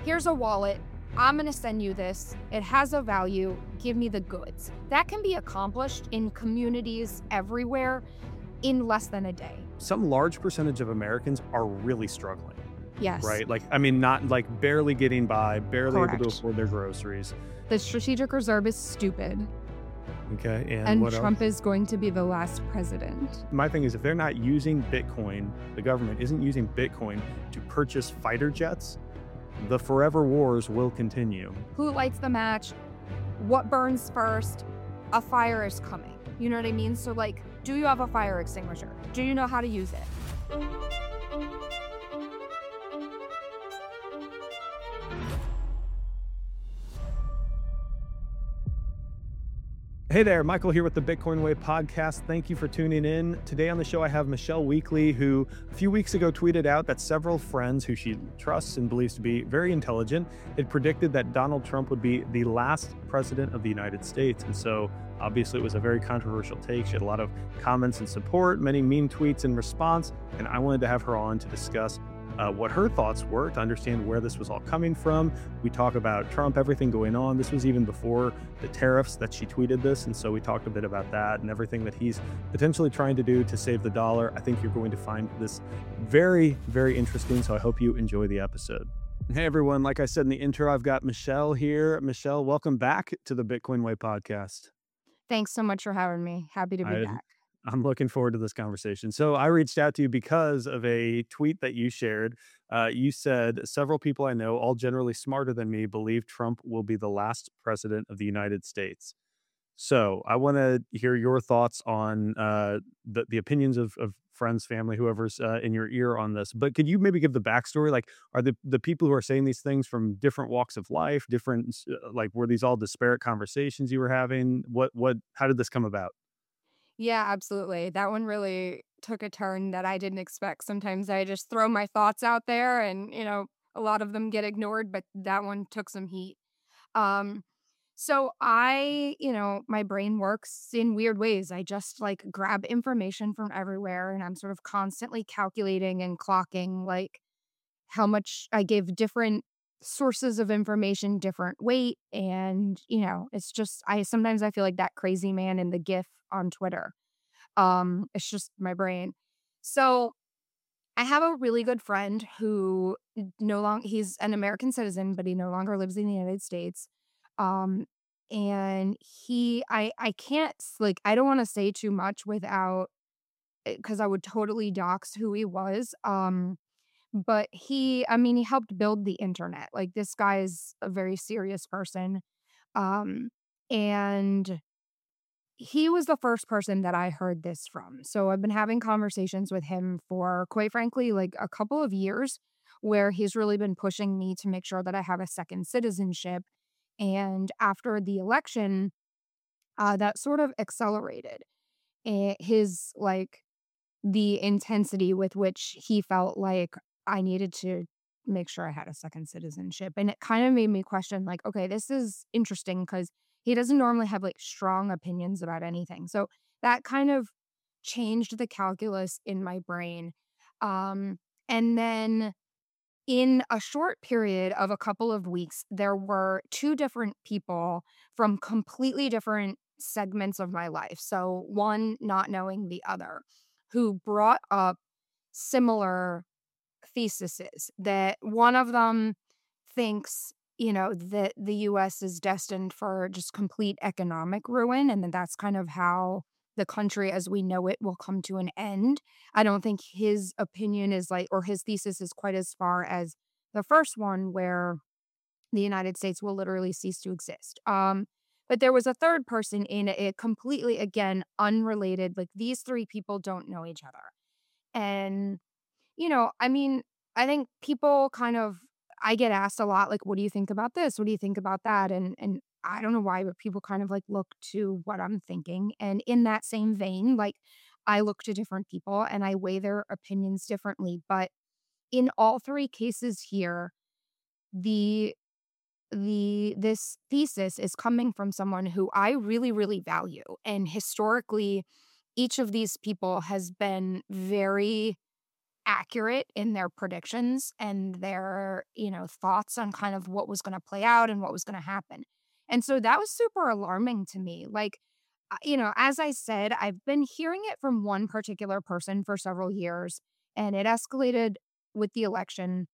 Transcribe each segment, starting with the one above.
here's a wallet. I'm going to send you this. It has a value. Give me the goods. That can be accomplished in communities everywhere in less than a day. Some large percentage of Americans are really struggling. Yes. Right? Like, I mean, not like barely getting by, barely able to afford their groceries. The strategic reserve is stupid. Okay. And what Trump else? is going to be the last president. My thing is, if they're not using Bitcoin, the government isn't using Bitcoin to purchase fighter jets, the forever wars will continue. Who lights the match? What burns first? A fire is coming. You know what I mean? So, like, do you have a fire extinguisher? Do you know how to use it? Hey there, Michael here with the Bitcoin Way podcast. Thank you for tuning in. Today on the show, I have Michelle Weekly, who a few weeks ago tweeted out that several friends who she trusts and believes to be very intelligent had predicted that Donald Trump would be the last president of the United States. And so obviously it was a very controversial take. She had a lot of comments and support, many mean tweets in response, and I wanted to have her on to discuss what her thoughts were, to understand where this was all coming from. We talk about Trump, everything going on. This was even before the tariffs that she tweeted this, and so we talked a bit about that and everything that he's potentially trying to do to save the dollar. I think you're going to find this very, very interesting, so I hope you enjoy the episode. Hey everyone, like I said in the intro, I've got Michelle here. Michelle, welcome back to the Bitcoin Way podcast. Thanks so much for having me. Happy to be back. I'm looking forward to this conversation. So I reached out to you because of a tweet that you shared. You said, several people I know, all generally smarter than me, believe Trump will be the last president of the United States. So I want to hear your thoughts on the opinions of friends, family, whoever's in your ear on this. But could you maybe give the backstory? Like, are the people who are saying these things from different walks of life, different, like, were these all disparate conversations you were having? How did this come about? Yeah, absolutely. That one really took a turn that I didn't expect. Sometimes I just throw my thoughts out there and, a lot of them get ignored, but that one took some heat. So my brain works in weird ways. I just like grab information from everywhere and I'm sort of constantly calculating and clocking like how much I give different sources of information different weight. And, it's just, sometimes I feel like that crazy man in the GIF on Twitter. It's just my brain. So I have a really good friend who he's an American citizen, but he no longer lives in the United States. And I can't, like, I don't want to say too much without, because I would totally dox who he was. But he helped build the internet. Like, this guy is a very serious person. And he was the first person that I heard this from. So I've been having conversations with him for, quite frankly, like a couple of years, where he's really been pushing me to make sure that I have a second citizenship. And after the election, that sort of accelerated the intensity with which he felt like I needed to make sure I had a second citizenship. And it kind of made me question, like, okay, this is interesting because he doesn't normally have like strong opinions about anything. So that kind of changed the calculus in my brain. And then in a short period of a couple of weeks, there were two different people from completely different segments of my life. So one not knowing the other, who brought up similar theses. That one of them thinks, that the US is destined for just complete economic ruin, and then that's kind of how the country as we know it will come to an end. I don't think his opinion is or his thesis is quite as far as the first one, where the United States will literally cease to exist. But there was a third person in it, completely, again, unrelated. Like, these three people don't know each other. And, I think people I get asked a lot, like, what do you think about this? What do you think about that? And I don't know why, but people kind of like look to what I'm thinking. And in that same vein, like, I look to different people and I weigh their opinions differently. But in all three cases here, this thesis is coming from someone who I really, really value. And historically, each of these people has been very accurate in their predictions and their, thoughts on kind of what was going to play out and what was going to happen. And so that was super alarming to me. Like, as I said, I've been hearing it from one particular person for several years, and it escalated with the election.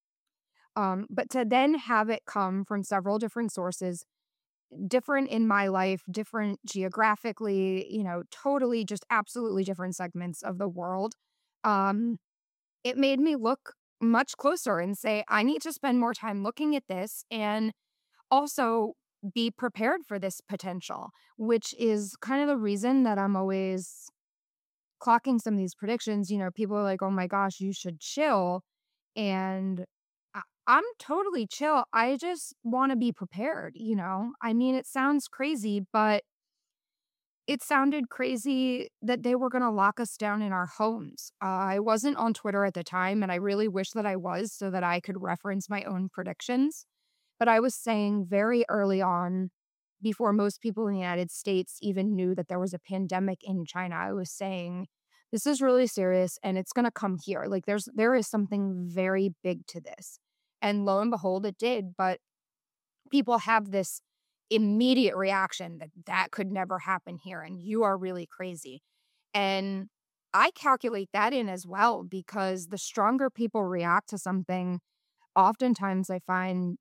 But to then have it come from several different sources, different in my life, different geographically, totally just absolutely different segments of the world. Um, it made me look much closer and say, I need to spend more time looking at this and also be prepared for this potential, which is kind of the reason that I'm always clocking some of these predictions. People are like, oh my gosh, you should chill. And I'm totally chill. I just want to be prepared. I mean, it sounds crazy, but it sounded crazy that they were going to lock us down in our homes. I wasn't on Twitter at the time, and I really wish that I was so that I could reference my own predictions. But I was saying very early on, before most people in the United States even knew that there was a pandemic in China, I was saying, this is really serious and it's going to come here. Like there is something very big to this. And lo and behold, it did. But people have this immediate reaction that that could never happen here and you are really crazy. And I calculate that in as well because the stronger people react to something, oftentimes I find,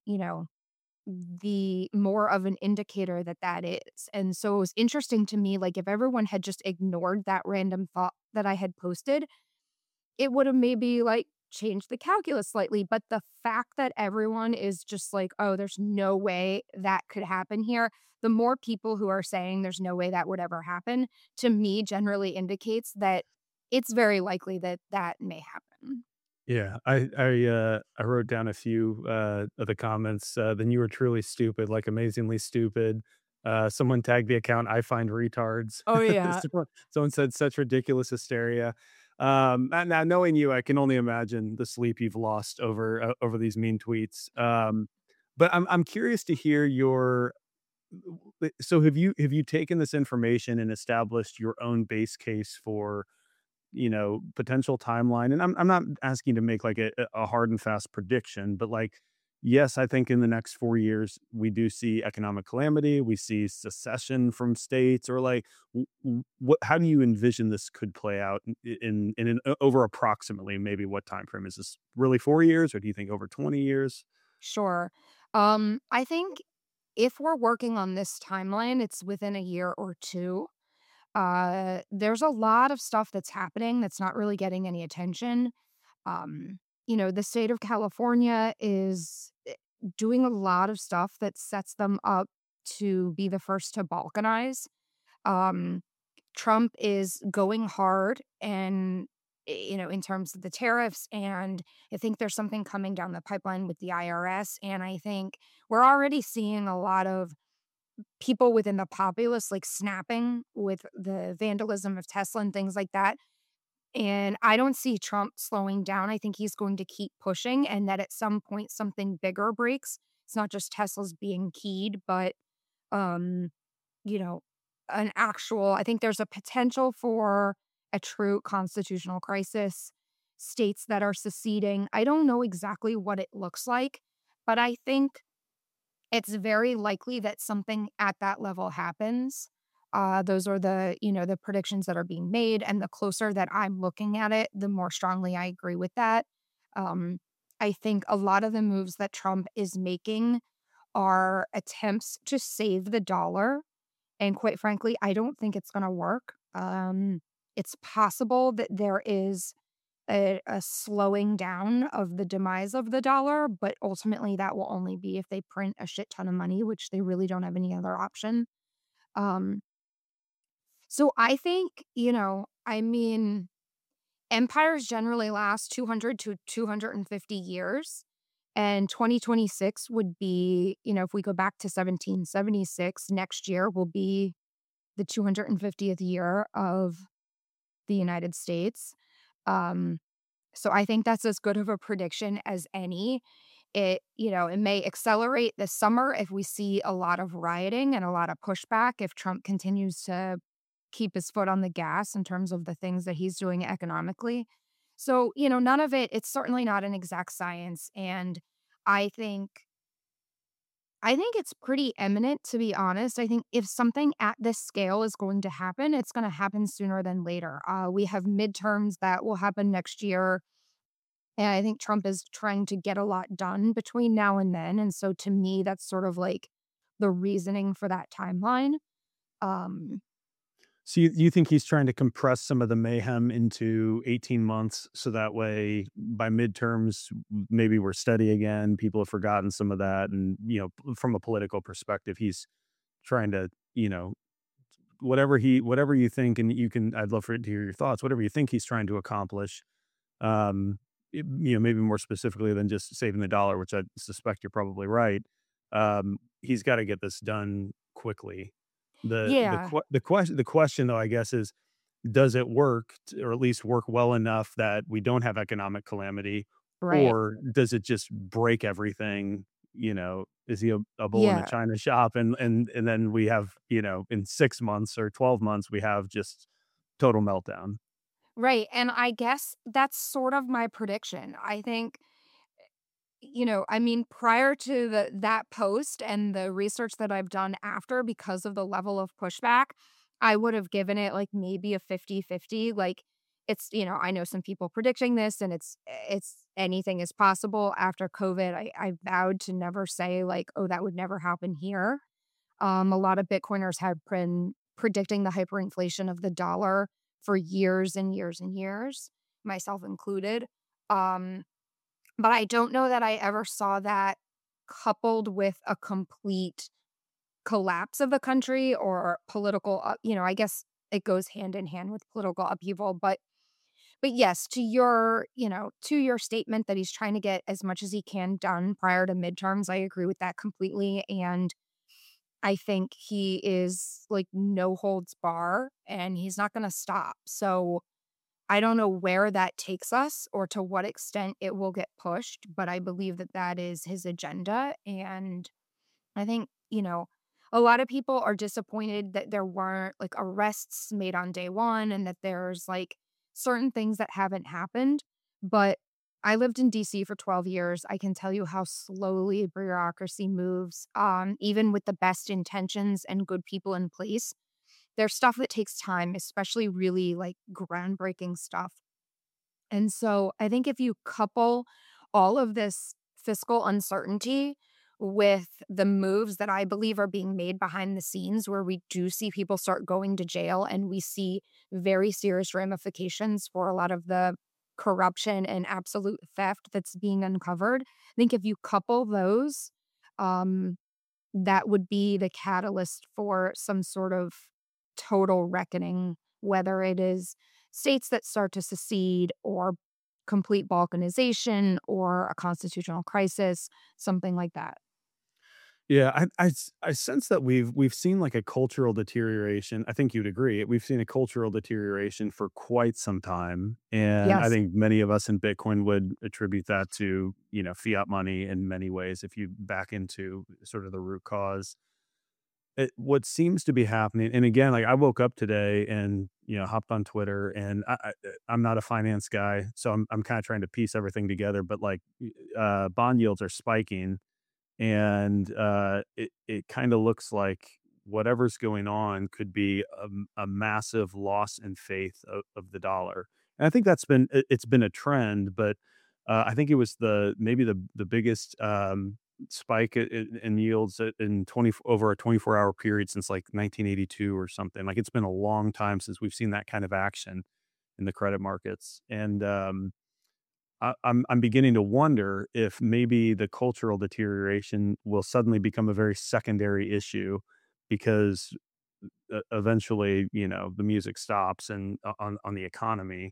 the more of an indicator that that is. And so it was interesting to me, like if everyone had just ignored that random thought that I had posted, it would have maybe like changed the calculus slightly. But the fact that everyone is just like, oh, there's no way that could happen here. The more people who are saying there's no way that would ever happen, to me, generally indicates that it's very likely that that may happen. Yeah, I wrote down a few of the comments. Then you were truly stupid, like amazingly stupid. Someone tagged the account. I find retards. Oh, yeah. Someone said such ridiculous hysteria. And now knowing you, I can only imagine the sleep you've lost over these mean tweets. But I'm curious to hear your. So have you taken this information and established your own base case for potential timeline? And I'm not asking to make like a hard and fast prediction, but like, yes, I think in the next 4 years, we do see economic calamity. We see secession from states or like, what, how do you envision this could play out over approximately maybe what time frame? Is this really 4 years or do you think over 20 years? Sure. I think if we're working on this timeline, it's within a year or two. There's a lot of stuff that's happening that's not really getting any attention. The state of California is doing a lot of stuff that sets them up to be the first to balkanize. Um, Trump is going hard and in terms of the tariffs, and I think there's something coming down the pipeline with the IRS, and I think we're already seeing a lot of people within the populace like snapping with the vandalism of Tesla and things like that. And I don't see Trump slowing down. I think he's going to keep pushing and that at some point something bigger breaks. It's not just Tesla's being keyed, but um, you know, an actual I think there's a potential for a true constitutional crisis, states that are seceding. I don't know exactly what it looks like, but I think it's very likely that something at that level happens. Those are the predictions that are being made. And the closer that I'm looking at it, the more strongly I agree with that. Um, I think a lot of the moves that Trump is making are attempts to save the dollar. And quite frankly, I don't think it's going to work. It's possible that there is a slowing down of the demise of the dollar, but ultimately that will only be if they print a shit ton of money, which they really don't have any other option. Um, so I think, I mean, empires generally last 200 to 250 years. And 2026 would be, if we go back to 1776, next year will be the 250th year of the United States. Um, So I think that's as good of a prediction as any. It may accelerate this summer if we see a lot of rioting and a lot of pushback if Trump continues to keep his foot on the gas in terms of the things that he's doing economically. So, none of it's certainly not an exact science. And I think I think it's pretty imminent, to be honest. I think if something at this scale is going to happen, it's going to happen sooner than later. We have midterms that will happen next year. And I think Trump is trying to get a lot done between now and then. And so to me, that's sort of like the reasoning for that timeline. Um, So you think he's trying to compress some of the mayhem into 18 months so that way by midterms, maybe we're steady again. People have forgotten some of that. And, from a political perspective, he's trying to, whatever you think, and I'd love for it to hear your thoughts, whatever you think he's trying to accomplish, maybe more specifically than just saving the dollar, which I suspect you're probably right. He's got to get this done quickly. yeah, The question though, I guess, is does it work or at least work well enough that we don't have economic calamity, right. or does it just break everything? Is he a bull in a Yeah, china shop, and then we have, in 6 months or 12 months we have just total meltdown? right. And I guess that's sort of my prediction. I think I mean, prior to that post and the research that I've done after because of the level of pushback, I would have given it like maybe a 50-50. Like I know some people predicting this and it's anything is possible after COVID. I vowed to never say like, oh, that would never happen here. A lot of Bitcoiners have been predicting the hyperinflation of the dollar for years and years and years, myself included. Um, but I don't know that I ever saw that coupled with a complete collapse of the country or political, I guess it goes hand in hand with political upheaval, but yes, to your statement that he's trying to get as much as he can done prior to midterms, I agree with that completely, and I think he is like no holds bar and he's not going to stop. So, I don't know where that takes us or to what extent it will get pushed, but I believe that that is his agenda. And I think, a lot of people are disappointed that there weren't like arrests made on day one and that there's like certain things that haven't happened. But I lived in DC for 12 years. I can tell you how slowly bureaucracy moves, even with the best intentions and good people in place. There's stuff that takes time, especially really like groundbreaking stuff. And so I think if you couple all of this fiscal uncertainty with the moves that I believe are being made behind the scenes, where we do see people start going to jail and we see very serious ramifications for a lot of the corruption and absolute theft that's being uncovered. I think if you couple those, um, that would be the catalyst for some sort of total reckoning, whether it is states that start to secede or complete balkanization or a constitutional crisis, something like that. Yeah, I sense that we've seen like a cultural deterioration. I think you'd agree. We've seen a cultural deterioration for quite some time, and I Yes. think many of us in Bitcoin would attribute that to, fiat money in many ways if you back into sort of the root cause. What seems to be happening, and again, like I woke up today and, hopped on Twitter, and I'm not a finance guy, so I'm kind of trying to piece everything together, but like bond yields are spiking, and it kind of looks like whatever's going on could be a massive loss in faith of the dollar. And I think it's been a trend, but I think it was maybe the biggest spike in yields in 20 over a 24-hour period since like 1982 or something. Like it's been a long time since we've seen that kind of action in the credit markets, and I'm beginning to wonder if maybe the cultural deterioration will suddenly become a very secondary issue because eventually, the music stops and on the economy.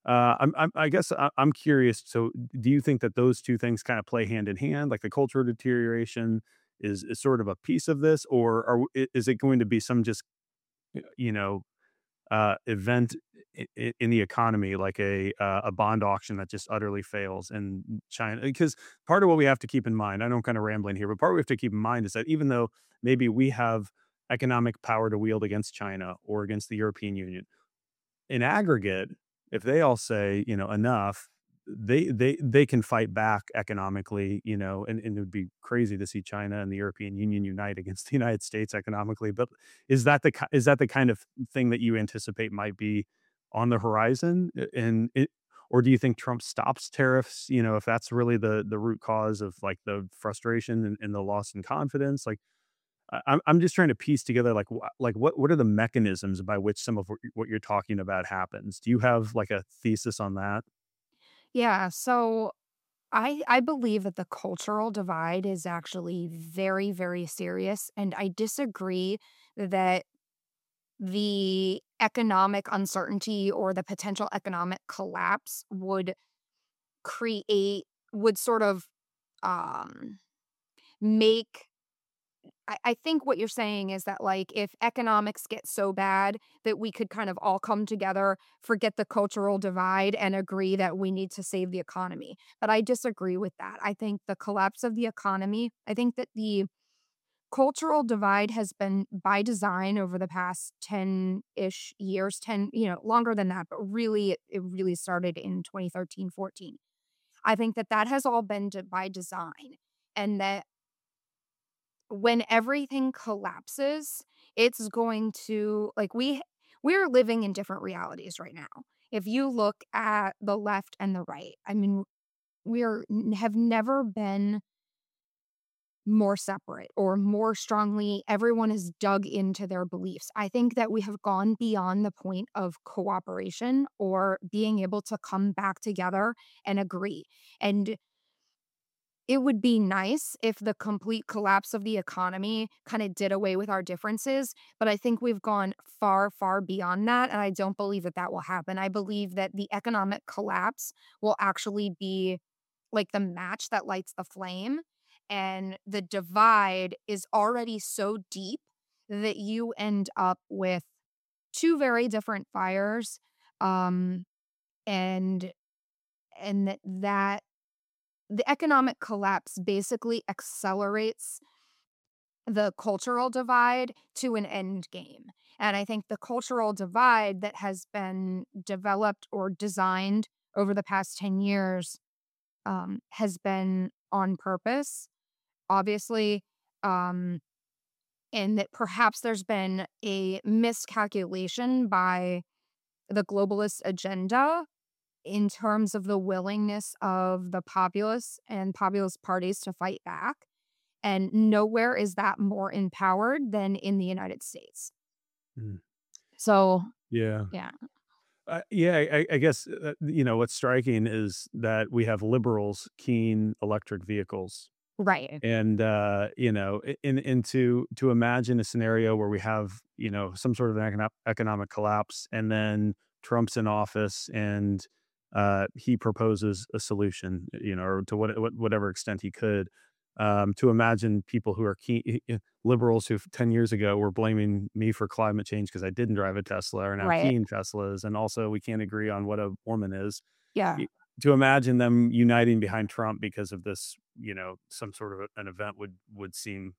I guess I'm curious. So, do you think that those two things kind of play hand in hand? Like the cultural deterioration is sort of a piece of this, or is it going to be some just you know event in the economy, like a bond auction that just utterly fails in China. Because part of what we have to keep in mind, I know I'm kind of rambling here, but part we have to keep in mind is that even though maybe we have economic power to wield against China or against the European Union, in aggregate, if they all say, enough, they can fight back economically, and it would be crazy to see China and the European Union unite against the United States economically. But is that the kind of thing that you anticipate might be on the horizon? And it, or do you think Trump stops tariffs? If that's really the root cause of like the frustration and the loss in confidence, like I'm just trying to piece together like what are the mechanisms by which some of what you're talking about happens? Do you have like a thesis on that? Yeah, so I believe that the cultural divide is actually very, very serious, and I disagree that the economic uncertainty or the potential economic collapse create would sort of, um, make I think what you're saying is that, like, if economics get so bad that we could kind of all come together, forget the cultural divide, and agree that we need to save the economy. But I disagree with that. I think the collapse of the economy, I think that the cultural divide has been by design over the past 10-ish years, 10, longer than that, but really, it really started in 2013, 14. I think that that has all been by design, and that when everything collapses, it's going to like we're living in different realities right now. If you look at the left and the right, I mean, have never been more separate or more strongly everyone is dug into their beliefs. I think that we have gone beyond the point of cooperation or being able to come back together and agree. And it would be nice if the complete collapse of the economy kinda did away with our differences, but I think we've gone far, far beyond that, and I don't believe that that will happen. I believe that the economic collapse will actually be like the match that lights the flame, and the divide is already so deep that you end up with 2 very different fires, um, and that the economic collapse basically accelerates the cultural divide to an end game. And I think the cultural divide that has been developed or designed over the past 10 years has been on purpose, obviously, um, and that perhaps there's been a miscalculation by the globalist agenda in terms of the willingness of the populace and populist parties to fight back. And nowhere is that more empowered than in the United States. Mm, So, yeah. yeah. Yeah, I guess, what's striking is that we have liberals keen electric vehicles. Right. And, to imagine a scenario where we have, some sort of an economic collapse, and then Trump's in office and he proposes a solution, or to whatever extent he could. To imagine people who are liberals who 10 years ago were blaming me for climate change because I didn't drive a Tesla are now Right. keen Teslas. And also, we can't agree on what a woman is. Yeah. Y To imagine them uniting behind Trump because of this, some sort of an event would seem,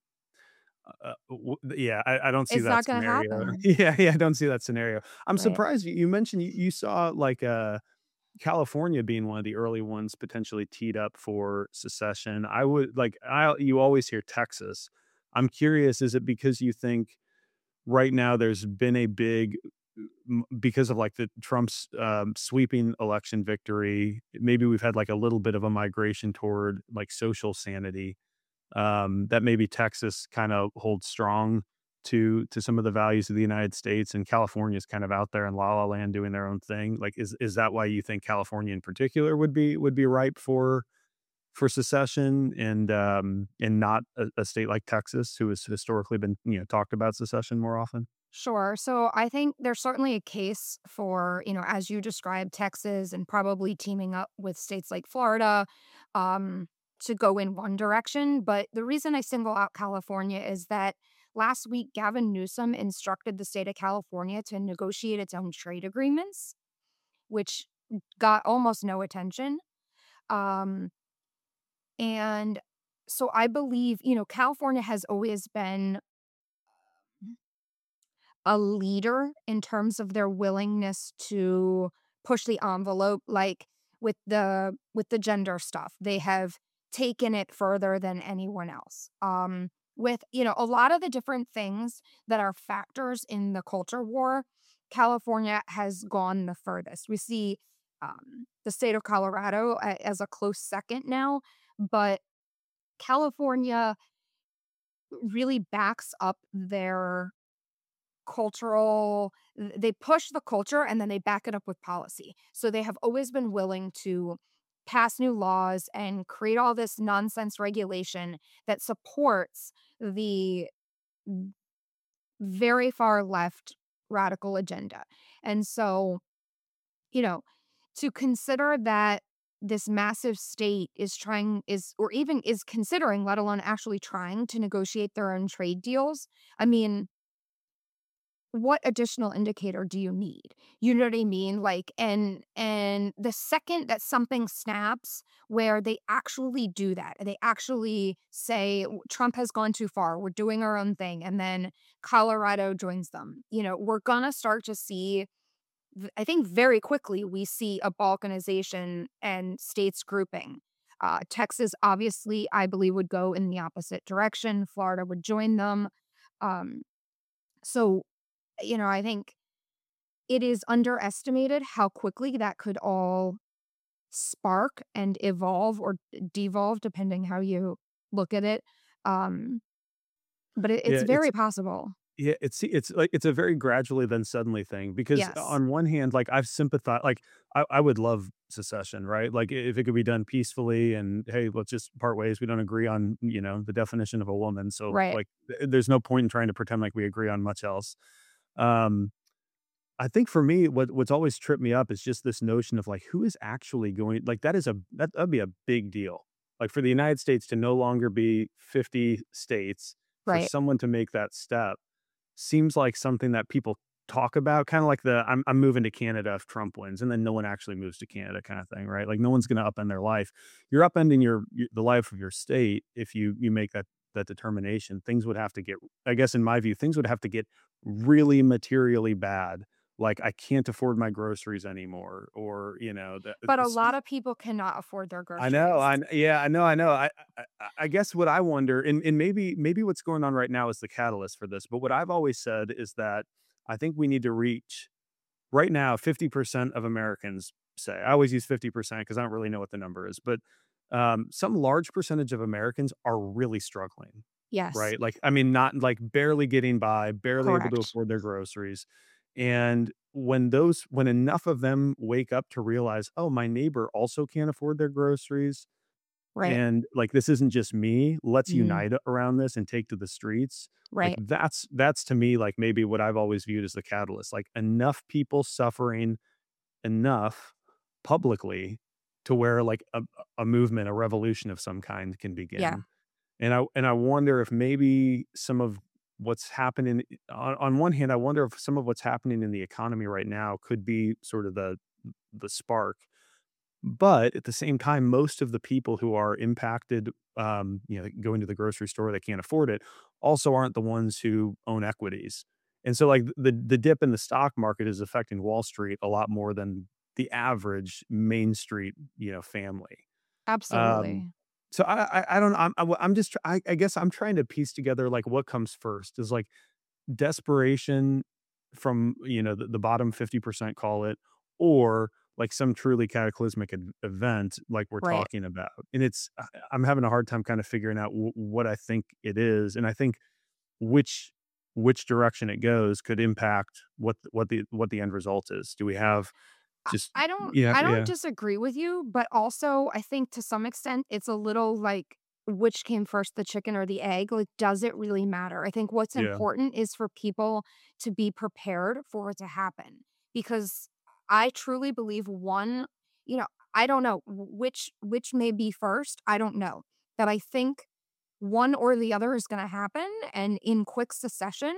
yeah, I don't see It's that not gonna scenario. happen. Yeah, I don't see that scenario. I'm Right. surprised you mentioned you saw, like, California being one of the early ones potentially teed up for secession. I would like, you always hear Texas. I'm curious, is it because you think right now there's been a big because of like the Trump's sweeping election victory, maybe we've had like a little bit of a migration toward like social sanity, that maybe Texas kind of holds strong to some of the values of the United States, and California is kind of out there in la la land doing their own thing. Like, is that why you think California in particular would be ripe for secession, and not a state like Texas, who has historically been, talked about secession more often? Sure. So I think there's certainly a case for, as you described, Texas and probably teaming up with states like Florida to go in one direction. But the reason I single out California is that last week, Gavin Newsom instructed the state of California to negotiate its own trade agreements, which got almost no attention. Um, and so I believe, California has always been a leader in terms of their willingness to push the envelope, like with the gender stuff. They have taken it further than anyone else. With, a lot of the different things that are factors in the culture war, California has gone the furthest. We see the state of Colorado as a close second now, but California really backs up their they push the culture and then they back it up with policy. So they have always been willing to pass new laws and create all this nonsense regulation that supports the very far left radical agenda. And so, you know, to consider that this massive state is or even is considering, let alone actually trying to negotiate their own trade deals. I mean, what additional indicator do you need? You know what I mean? Like, and the second that something snaps where they actually do that, they actually say Trump has gone too far, we're doing our own thing, and then Colorado joins them, we're gonna start to see, I think very quickly, we see a balkanization and states grouping. Texas, obviously, I believe, would go in the opposite direction. Florida would join them. Um, so I think it is underestimated how quickly that could all spark and evolve or devolve, depending how you look at it. Um, but it's Yeah, it's very possible. yeah, it's like it's a very gradually then suddenly thing because Yes. on one hand, like I've sympathized, like I would love secession, right? Like if it could be done peacefully and hey, let's just part ways. We don't agree on, the definition of a woman. So Right. like there's no point in trying to pretend like we agree on much else. Um, I think for me, what's always tripped me up is just this notion of like who is actually going like that'd be a big deal. Like for the United States to no longer be 50 states, for Right. someone to make that step seems like something that people talk about, kind of like the I'm moving to Canada if Trump wins, and then no one actually moves to Canada kind of thing, right? Like no one's going to upend their life. You're upending the life of your state if you make that determination. Things would have to get, I guess, in my view, things would have to get really materially bad. Like I can't afford my groceries anymore, or that. But a lot of people cannot afford their I know, groceries. yeah, I know, I know. I guess what I wonder, and maybe what's going on right now is the catalyst for this. But what I've always said is that I think we need to reach right now. 50% of Americans say. I always use 50% because I don't really know what the number is, but some large percentage of Americans are really struggling. Yes. Right? Like, I mean, not like barely getting by, barely able to Correct. afford their groceries. And when enough of them wake up to realize, oh, my neighbor also can't afford their groceries, Right. and like this isn't just me, let's Mm, unite around this and take to the streets. Like right. that's to me like maybe what I've always viewed as the catalyst. Like enough people suffering enough publicly to where like a movement, a revolution of some kind can Yeah. begin. And I wonder if maybe some of what's happening on one hand, I wonder if some of what's happening in the economy right now could be sort of the spark. But at the same time, most of the people who are impacted, going to the grocery store, they can't afford it, also aren't the ones who own equities. And so like the dip in the stock market is affecting Wall Street a lot more than the average Main Street, family. Um, Absolutely. so I don't know. I'm just I guess I'm trying to piece together like what comes first is like desperation from the bottom 50% call it, or like some truly cataclysmic event like we're Right. talking about. And I'm having a hard time kind of figuring out what I think it is, and I think which which direction it goes could impact what the end result is. Do we have just yeah, I don't yeah, disagree with you, but also I think to some extent it's a little like which came first, the chicken or the egg? Like, does it really matter? I think what's yeah, important is for people to be prepared for it to happen. Because I truly believe one, I don't know which may be first. I don't know. But I think one or the other is gonna happen and in quick succession.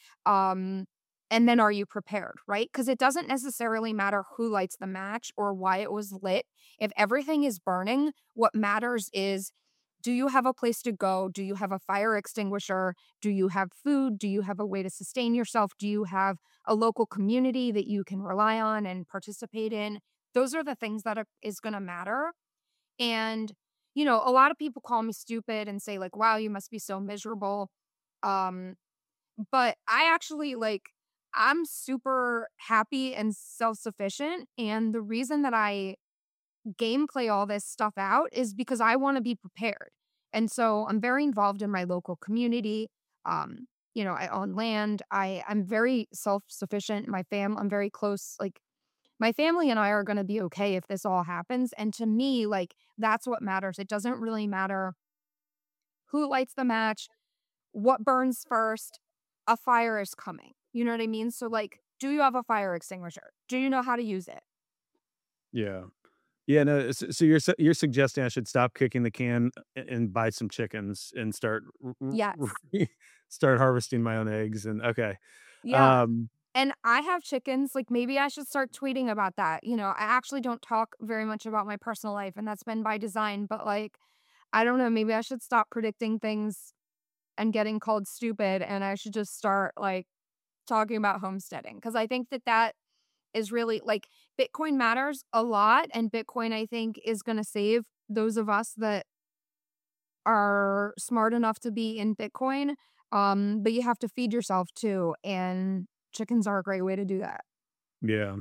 Um, and then are you prepared, right? Because it doesn't necessarily matter who lights the match or why it was lit. If everything is burning, what matters is Do you have a place to go? Do you have a fire extinguisher? Do you have food? Do you have a way to sustain yourself? Do you have a local community that you can rely on and participate in? Those are the things that is going to matter. And, a lot of people call me stupid and say, like, wow, you must be so miserable. Um, but I actually I'm super happy and self sufficient. And the reason that I gameplay all this stuff out is because I want to be prepared. And so I'm very involved in my local community. I own land. I'm very self-sufficient. I'm very close. Like my family and I are going to be okay if this all happens. And to me, like that's what matters. It doesn't really matter who lights the match, what burns first. A fire is coming. You know what I mean? So like, do you have a fire extinguisher? Do you know how to use it? Yeah. Yeah, no, so you're suggesting I should stop kicking the can and buy some chickens and start Yes. start harvesting my own eggs and okay. Yeah. Um, And I have chickens, like, maybe I should start tweeting about that, I actually don't talk very much about my personal life, and that's been by design, but, like, I don't know, maybe I should stop predicting things and getting called stupid, and I should just start, like, talking about homesteading because I think that that is really like, Bitcoin matters a lot, and Bitcoin, I think, is gonna save those of us that are smart enough to be in Bitcoin, but you have to feed yourself too, and chickens are a great way to do that. yeah.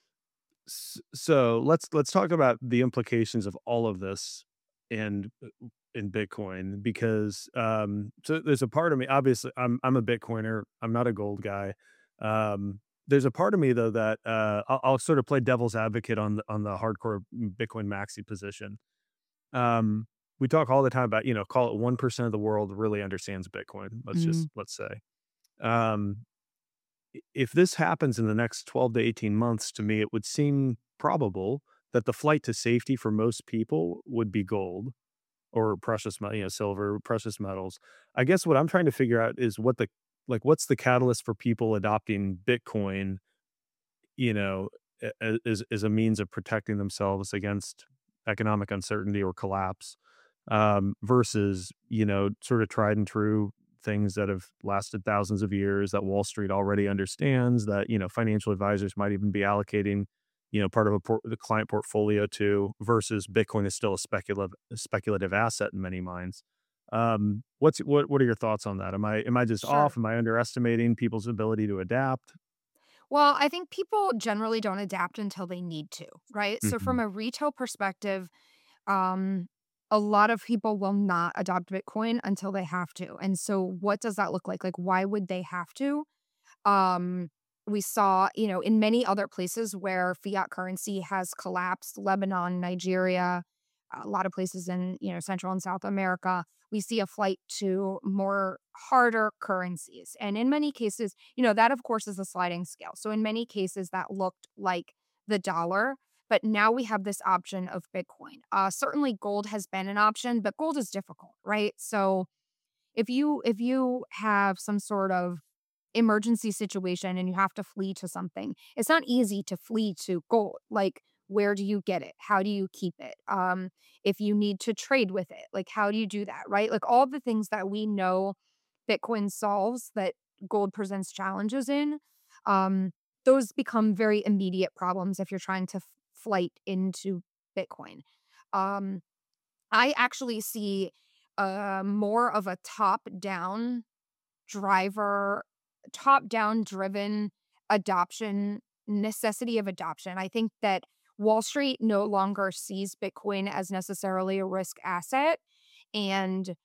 So let's talk about the implications of all of this and in Bitcoin because so there's a part of me obviously I'm a Bitcoiner. I'm not a gold guy. There's a part of me though that I'll sort of play devil's advocate on the hardcore Bitcoin maxi position. We talk all the time about, call it 1% of the world really understands Bitcoin. Let's say. Um, if this happens in the next 12 to 18 months, to me, it would seem probable that the flight to safety for most people would be gold or silver, precious metals. I guess what I'm trying to figure out is what's the catalyst for people adopting Bitcoin, you know, as a means of protecting themselves against economic uncertainty or collapse, versus, sort of tried and true things that have lasted thousands of years that Wall Street already understands that, financial advisors might even be allocating, part of the client portfolio to versus Bitcoin is still a speculative asset in many minds. What are your thoughts on that? Am I just Sure. off? Am I underestimating people's ability to adapt? Well, I think people generally don't adapt until they need to, right? So from Mhm. a retail perspective, um, a lot of people will not adopt Bitcoin until they have to. And so what does that look like? Like, why would they have to? Um, we saw, in many other places where fiat currency has collapsed, Lebanon, Nigeria, a lot of places in, Central and South America, we see a flight to more harder currencies. And in many cases, that of course is a sliding scale. So in many cases that looked like the dollar, but now we have this option of Bitcoin. Certainly gold has been an option, but gold is difficult, right? So if you have some sort of emergency situation and you have to flee to something, it's not easy to flee to gold. Like, where do you get it? How do you keep it? If you need to trade with it, like, how do you do that? Right? Like, all the things that we know Bitcoin solves that gold presents challenges in, um, those become very immediate problems if you're trying to flight into Bitcoin. Um, I actually see more of a driver, top down driven adoption, necessity of adoption. I think that Wall Street no longer sees Bitcoin as necessarily a risk asset. And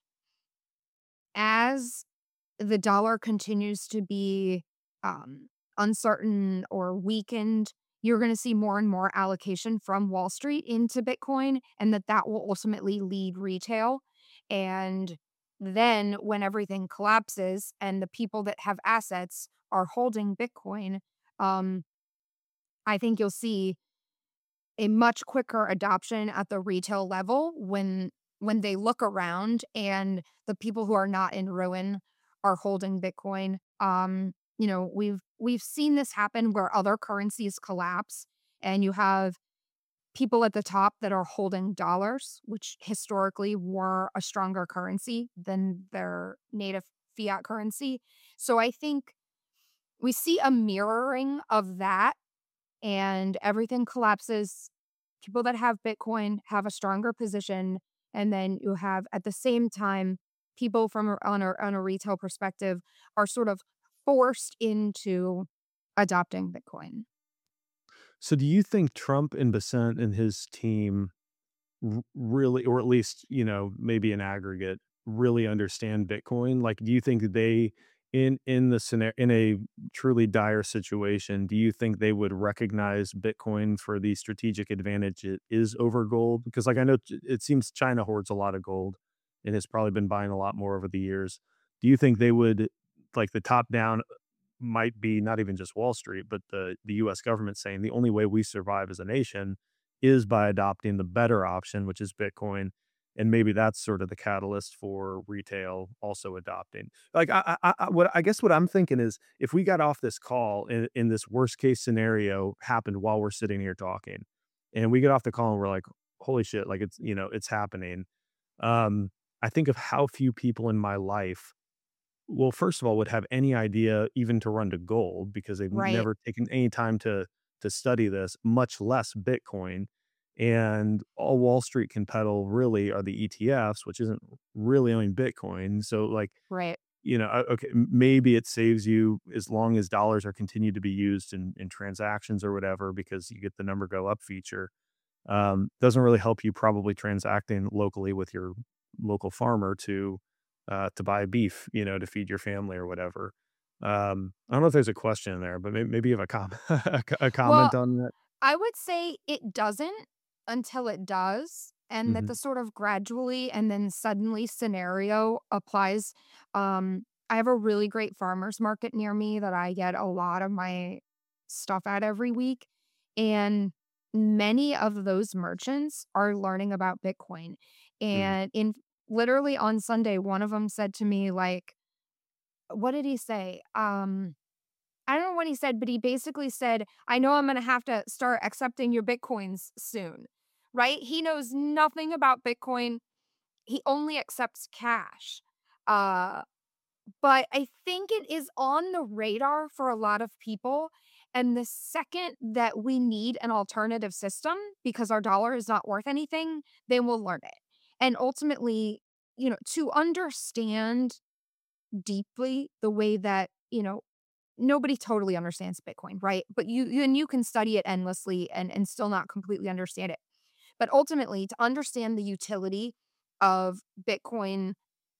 as the dollar continues to be um, uncertain or weakened, you're going to see more and more allocation from Wall Street into Bitcoin, and that will ultimately lead retail. And then when everything collapses and the people that have assets are holding Bitcoin, um, I think you'll see a much quicker adoption at the retail level when they look around and the people who are not in ruin are holding Bitcoin. We've seen this happen where other currencies collapse and you have people at the top that are holding dollars, which historically were a stronger currency than their native fiat currency. So I think we see a mirroring of that and everything collapses. People that have Bitcoin have a stronger position. And then you have at the same time, people on a retail perspective are sort of forced into adopting Bitcoin. So do you think Trump and Besant and his team really, or at least, maybe in aggregate, really understand Bitcoin? Like, do you think that they, in the scenario, in a truly dire situation, do you think they would recognize Bitcoin for the strategic advantage it is over gold? Because, like, I know it seems China hoards a lot of gold and has probably been buying a lot more over the years. Do you think they would, like, the top down might be not even just Wall Street, but the US government saying the only way we survive as a nation is by adopting the better option, which is Bitcoin. And maybe that's sort of the catalyst for retail also adopting. Like, I guess what I'm thinking is, if we got off this call in this worst case scenario happened while we're sitting here talking, and we get off the call and we're like, holy shit, like it's happening. I think of how few people in my life, well, first of all, would have any idea even to run to gold, because they've Right. never taken any time to study this, much less Bitcoin. And all Wall Street can peddle really are the ETFs, which isn't really owning Bitcoin. So, like, Right. okay, maybe it saves you as long as dollars are continued to be used in transactions or whatever, because you get the number go up feature. Doesn't really help you probably transacting locally with your local farmer to buy beef, to feed your family or whatever. I don't know if there's a question in there, but maybe you have a a Well, comment on that. I would say it doesn't until it does, and that Mhm. the sort of gradually and then suddenly scenario applies. I have a really great farmers market near me that I get a lot of my stuff at every week, and many of those merchants are learning about Bitcoin. Mhm. And in literally on Sunday, one of them said to me, like, what did he say? I don't know what he said, but he basically said, "I know I'm gonna have to start accepting your Bitcoins soon." Right? He knows nothing about Bitcoin. He only accepts cash. Uh, but I think it is on the radar for a lot of people. And the second that we need an alternative system because our dollar is not worth anything, then we'll learn it. And ultimately, to understand deeply the way that, nobody totally understands Bitcoin, right? But you can study it endlessly and still not completely understand it. But ultimately, to understand the utility of Bitcoin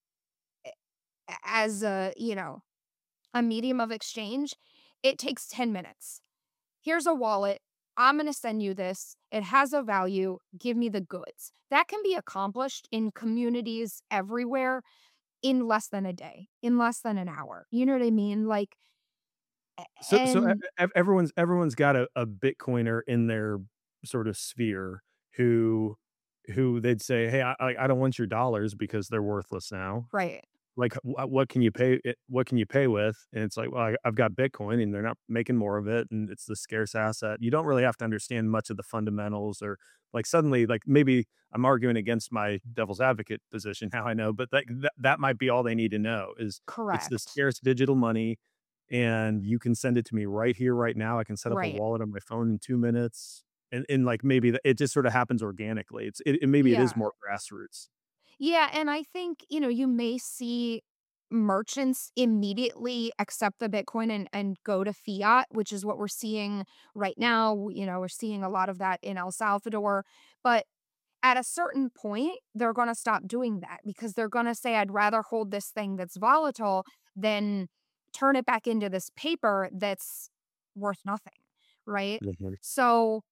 as a medium of exchange, it takes 10 minutes. Here's a wallet. I'm going to send you this. It has a value. Give me the goods. That can be accomplished in communities everywhere in less than a day, in less than an hour. You know what I mean? Like, So and everyone's got a Bitcoiner in their sort of sphere who they'd say, "Hey, I don't want your dollars because they're worthless now. right. Like, what can you pay what can you pay with?" And it's like, "Well, I've got Bitcoin and they're not making more of it, and it's the scarce asset." You don't really have to understand much of the fundamentals, or, like, suddenly, like, maybe I'm arguing against my devil's advocate position now, I know, but that might be all they need to know is it's the Correct. scarce digital money, and you can send it to me right here, right now. I can set up a Right. wallet on my phone in 2 minutes, and, like, maybe it just sort of happens organically. Maybe it is Yeah. more grassroots. Yeah, and I think, you may see merchants immediately accept the Bitcoin and go to fiat, which is what we're seeing right now. We're seeing a lot of that in El Salvador. But at a certain point, they're going to stop doing that because they're going to say, I'd rather hold this thing that's volatile than turn it back into this paper that's worth nothing. Right. Mhm. So,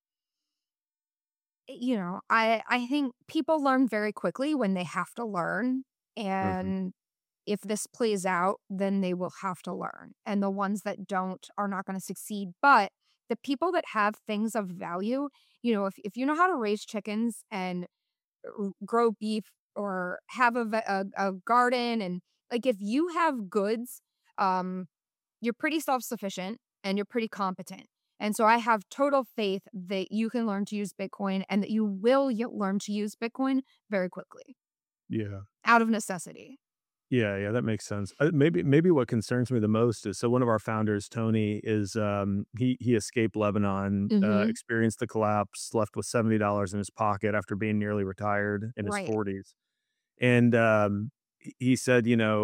I think people learn very quickly when they have to learn. Mhm. And if this plays out, then they will have to learn. And the ones that don't are not going to succeed. But the people that have things of value, if you know how to raise chickens and grow beef or have a garden, and like if you have goods, um, you're pretty self sufficient and you're pretty competent. And so I have total faith that you can learn to use Bitcoin and that you will learn to use Bitcoin very quickly Yeah. out of necessity. Yeah, yeah, that makes sense. Maybe what concerns me the most is so one of our founders, Tony, is he escaped Lebanon, Mhm. experienced the collapse, left with $70 in his pocket after being nearly retired in his Right. 40s. And he said,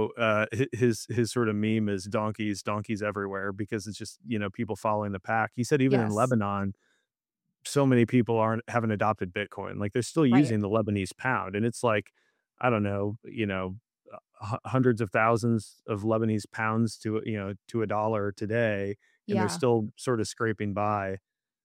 his sort of meme is donkeys everywhere because it's just, people following the pack. He said even in Yes. Lebanon, so many people haven't adopted Bitcoin. Like they're still Right. using the Lebanese pound, and it's like, I don't know, hundreds of thousands of Lebanese pounds to a dollar today, and they're Yeah. still sort of scraping by.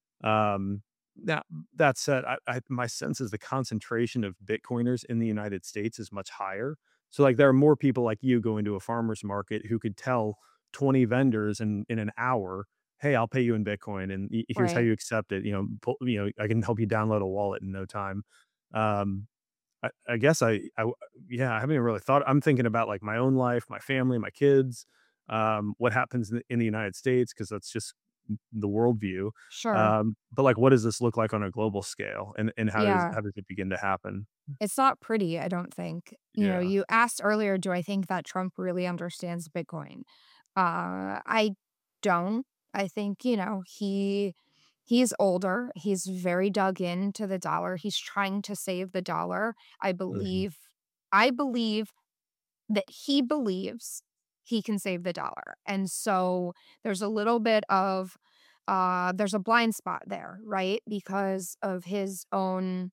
Now that said, my sense is the concentration of Bitcoiners in the United States is much higher. So like there are more people like you going to a farmer's market who could tell 20 vendors in an hour, hey, I'll pay you in Bitcoin, and here's how Right. you accept it. I can help you download a wallet in no time. Um, I guess yeah, I haven't even really thought. I'm thinking about like my own life, my family, my kids, what happens in the United States because that's just the worldview. Sure. But like, what does this look like on a global scale, and Yeah. how does it begin to happen? It's not pretty, I don't think. Yeah. You asked earlier, do I think that Trump really understands Bitcoin? I don't. I think, he's older. He's very dug into the dollar. He's trying to save the dollar. I Mhm. believe I believe that he believes he can save the dollar. And so there's a little bit of there's a blind spot there, right? Because of his own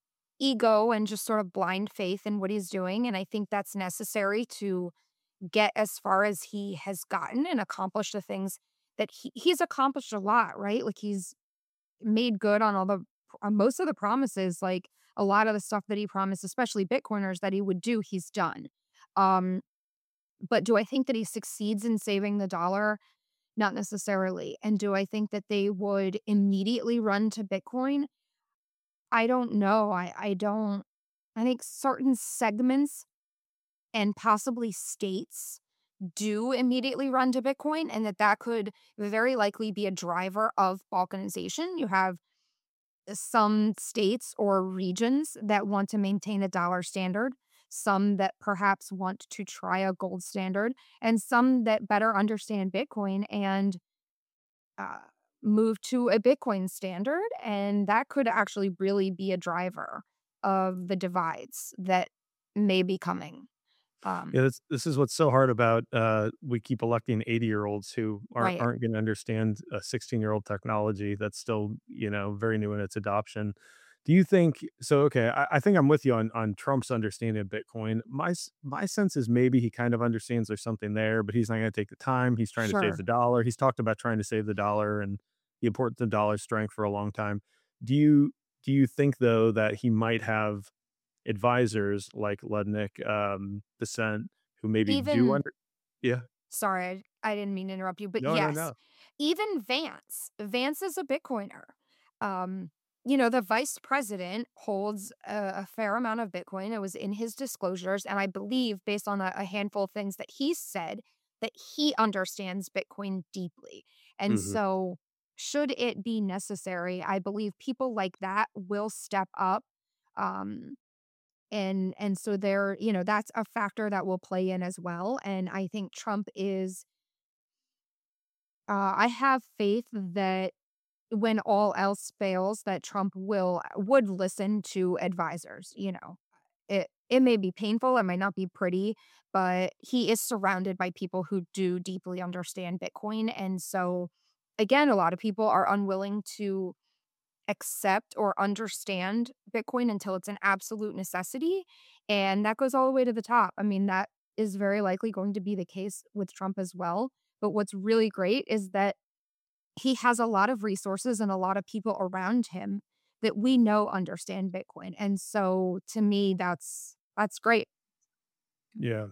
ego and just sort of blind faith in what he's doing. And I think that's necessary to get as far as he has gotten and accomplish the things that he's accomplished a lot, right? Like he's made good on on most of the promises, like a lot of the stuff that he promised, especially Bitcoiners that he would do, he's done. Um, but do I think that he succeeds in saving the dollar? Not necessarily. And do I think that they would immediately run to Bitcoin? I don't know. I don't. I think certain segments and possibly states do immediately run to Bitcoin, and that could very likely be a driver of balkanization. You have some states or regions that want to maintain a dollar standard, some that perhaps want to try a gold standard, and some that better understand Bitcoin and uh, move to a Bitcoin standard. And that could actually really be a driver of the divides that may be coming. Yeah, Um, this is what's so hard about, we keep electing 80-year-olds who right. aren't gonna understand a 16-year-old technology that's still, very new in its adoption. Do you think so, okay, I think I'm with you on Trump's understanding of Bitcoin. My sense is maybe he kind of understands there's something there, but he's not gonna take the time. He's trying to save Sure. the dollar. He's talked about trying to save the dollar and the importance of dollar strength for a long time. Do you think, though, that he might have advisors like Lednick, Dissent, who maybe do Even under Yeah. Sorry, I didn't mean to interrupt you, but No, no, yes, no. even Vance. Vance is a Bitcoiner. Um, the vice president holds a fair amount of Bitcoin. It was in his disclosures, and I believe, based on a handful of things that he said, that he understands Bitcoin deeply. And Mhm. so, should it be necessary, I believe people like that will step up. Um, and so there, that's a factor that will play in as well. And I think Trump is I have faith that when all else fails, that Trump would listen to advisors. It may be painful, it might not be pretty, but he is surrounded by people who do deeply understand Bitcoin. And so again, a lot of people are unwilling to accept or understand Bitcoin until it's an absolute necessity. And that goes all the way to the top. I mean, that is very likely going to be the case with Trump as well. But what's really great is that he has a lot of resources and a lot of people around him that we know understand Bitcoin. And so to me, that's great. Yeah.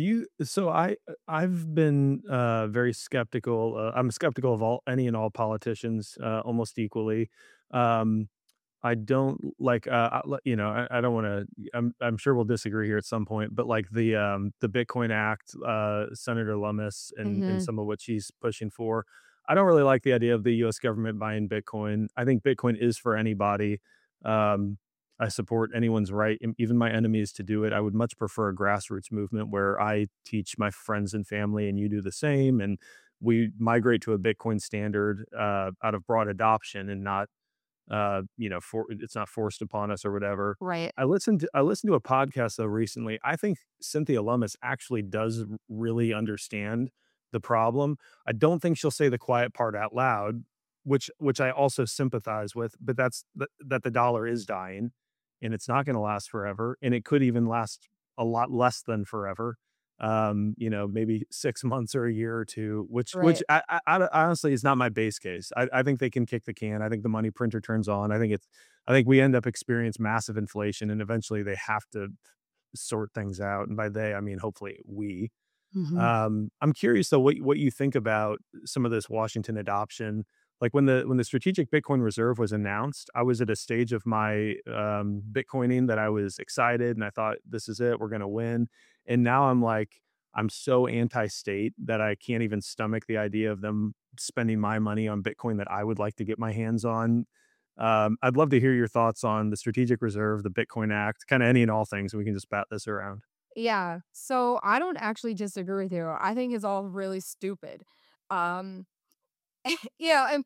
I've been, very skeptical, I'm skeptical of any and all politicians, almost equally. Um, I don't like, I don't wanna I'm sure we'll disagree here at some point, but, like, the Bitcoin Act, Senator Lummis and Mhm. some of what she's pushing for, I don't really like the idea of the US government buying Bitcoin. I think Bitcoin is for anybody. Um, I support anyone's right, even my enemies, to do it. I would much prefer a grassroots movement where I teach my friends and family and you do the same. And we migrate to a Bitcoin standard out of broad adoption and not it's not forced upon us or whatever. Right. I listened to a podcast though recently. I think Cynthia Lummis actually does really understand the problem. I don't think she'll say the quiet part out loud, which I also sympathize with, but that the dollar is dying and it's not going to last forever and it could even last a lot less than forever. Maybe 6 months or a year or two, which Right. I honestly is not my base case. I think they can kick the can. I think the money printer turns on. I think we end up experience massive inflation, and eventually they have to sort things out. And by they, I mean hopefully we. Hmm. I'm curious though what you think about some of this Washington adoption. Like when the strategic Bitcoin reserve was announced, I was at a stage of my Bitcoining that I was excited and I thought this is it, we're going to win. And now I'm like I'm so anti-state that I can't even stomach the idea of them spending my money on Bitcoin that I would like to get my hands on. I'd love to hear your thoughts on the strategic reserve, the Bitcoin Act, kind of any and all things. We can just bat this around. Yeah. So I don't actually disagree with you. I think it's all really stupid. Um, yeah, and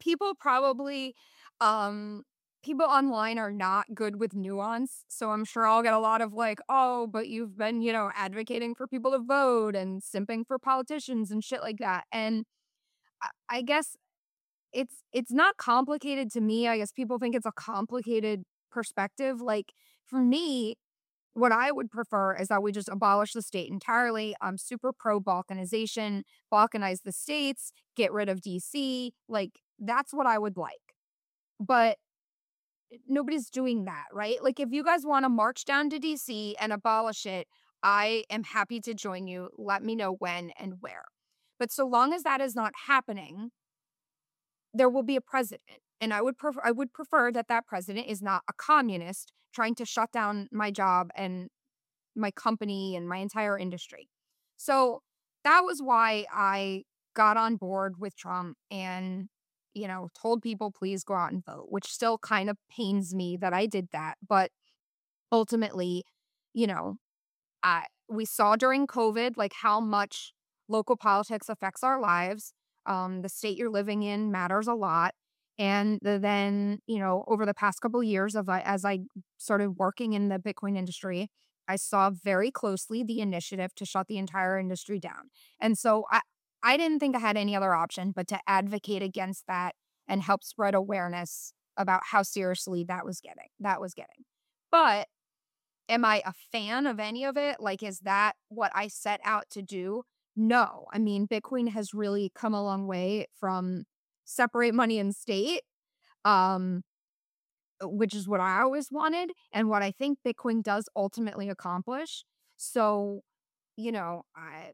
um, people online are not good with nuance. So I'm sure I'll get a lot of like, oh, but you've been, advocating for people to vote and simping for politicians and shit like that. And I guess it's not complicated to me. I guess people think it's a complicated perspective. Like for me, what I would prefer is that we just abolish the state entirely. I'm super pro balkanization, balkanize the states, get rid of DC. Like that's what I would like. But nobody's doing that, right? Like if you guys want to march down to DC and abolish it, I am happy to join you. Let me know when and where. But so long as that is not happening, there will be a president. And I would prefer that that president is not a communist trying to shut down my job and my company and my entire industry. So that was why I got on board with Trump and, told people please go out and vote, which still kind of pains me that I did that. But ultimately, you know, we saw during COVID like how much local politics affects our lives. The state you're living in matters a lot. And then, over the past couple of years as I started working in the Bitcoin industry, I saw very closely the initiative to shut the entire industry down. And so I didn't think I had any other option but to advocate against that and help spread awareness about how seriously that was getting. But am I a fan of any of it? Like, is that what I set out to do? No. I mean, Bitcoin has really come a long way from separate money and state, um, which is what I always wanted and what I think Bitcoin does ultimately accomplish. So, you know, I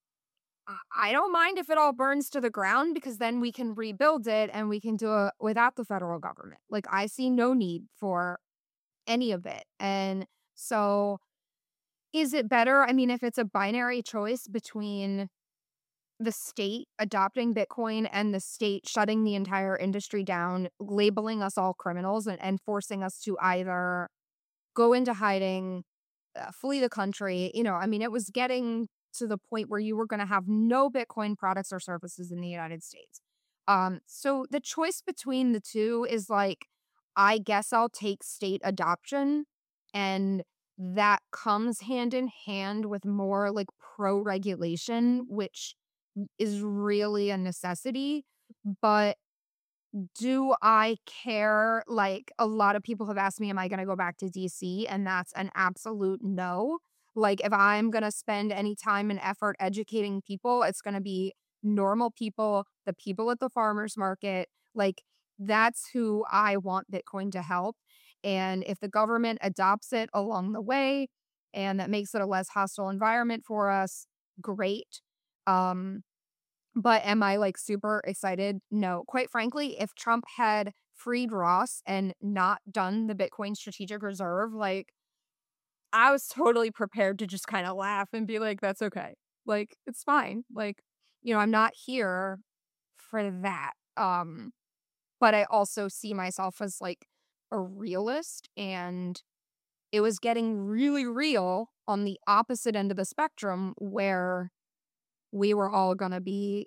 I don't mind if it all burns to the ground because then we can rebuild it and we can do it without the federal government. Like I see no need for any of it. And so is it better? I mean, if it's a binary choice between the state adopting Bitcoin and the state shutting the entire industry down, labeling us all criminals and forcing us to either go into hiding, flee the country, I mean, it was getting to the point where you were going to have no Bitcoin products or services in the United States. So the choice between the two is like, I guess I'll take state adoption and that comes hand in hand with more like pro regulation, which is really a necessity. But do I care? Like, a lot of people have asked me, am I gonna go back to DC? And that's an absolute no. Like, if I'm gonna spend any time and effort educating people, it's gonna be normal people, the people at the farmer's market. Like, that's who I want Bitcoin to help. And if the government adopts it along the way and that makes it a less hostile environment for us, great. Um, but am I, like, super excited? No. Quite frankly, if Trump had freed Ross and not done the Bitcoin strategic reserve, like, I was totally prepared to just kinda laugh and be like, "That's okay. Like, it's fine." Like, I'm not here for that. But I also see myself as like a realist, and it was getting really real on the opposite end of the spectrum where we were all gonna be,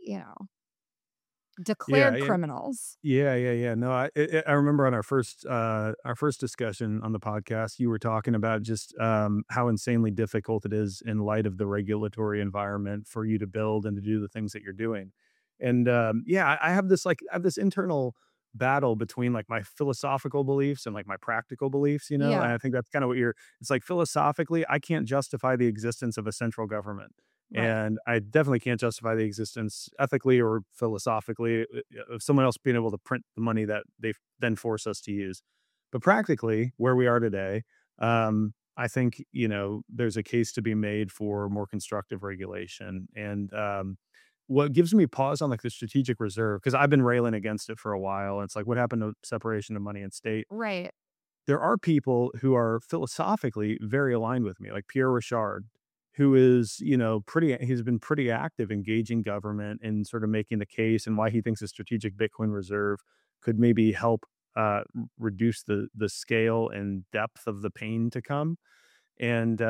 Yeah, declared yeah. criminals. Yeah. No, I remember on our first discussion on the podcast, you were talking about just how insanely difficult it is in light of the regulatory environment for you to build and to do the things that you're doing. And yeah, I have this internal battle between like my philosophical beliefs and like my practical beliefs, you know. And Yeah, I think that's kind of what you're. It's like philosophically, I can't justify the existence of a central government. right. And I definitely can't justify the existence ethically or philosophically of someone else being able to print the money that they then force us to use. But practically, where we are today, I think there's a case to be made for more constructive regulation. And what gives me pause on like the strategic reserve, because I've been railing against it for a while. It's like what happened to separation of money and state. Right. There are people who are philosophically very aligned with me, like Pierre Richard, who is, he's been pretty active engaging government and sort of making the case and why he thinks a strategic Bitcoin reserve could maybe help reduce the scale and depth of the pain to come. And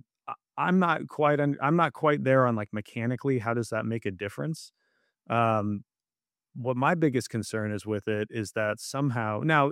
I'm not quite there on like mechanically how does that make a difference. Um, what my biggest concern is with it is that somehow now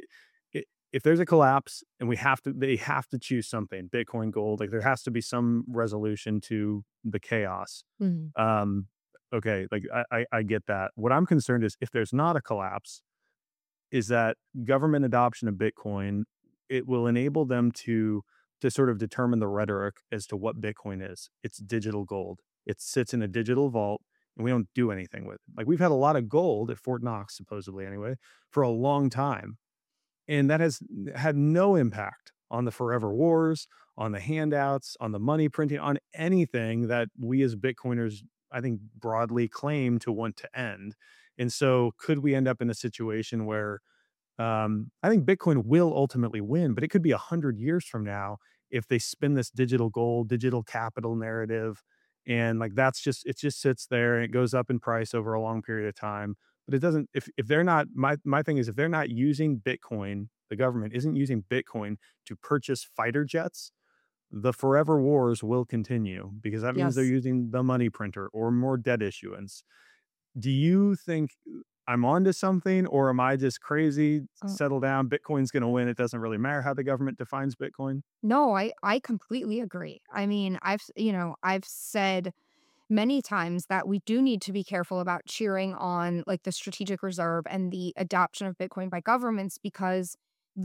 if there's a collapse and they have to choose something, Bitcoin, gold, like there has to be some resolution to the chaos. Mhm. Um, okay, like I get that. What I'm concerned is if there's not a collapse, is that government adoption of Bitcoin, it will enable them to sort of determine the rhetoric as to what Bitcoin is. It's digital gold. It sits in a digital vault and we don't do anything with it. Like we've had a lot of gold at Fort Knox, supposedly anyway, for a long time. And that has had no impact on the forever wars, on the handouts, on the money printing, on anything that we as Bitcoiners, I think, broadly claim to want to end. And so, could we end up in a situation where I think Bitcoin will ultimately win, but it could be 100 years from now if they spin this digital gold, digital capital narrative, and like it just sits there and it goes up in price over a long period of time. But it doesn't. If they're not my thing is if they're not using Bitcoin, the government isn't using Bitcoin to purchase fighter jets. The forever wars will continue because that means they're Yes. using the money printer or more debt issuance. Do you think I'm onto something, or am I just crazy? Uh, Settle down. Bitcoin's going to win. It doesn't really matter how the government defines Bitcoin. no, I completely agree. I mean, I've said many times that we do need to be careful about cheering on like the strategic reserve and the adoption of Bitcoin by governments because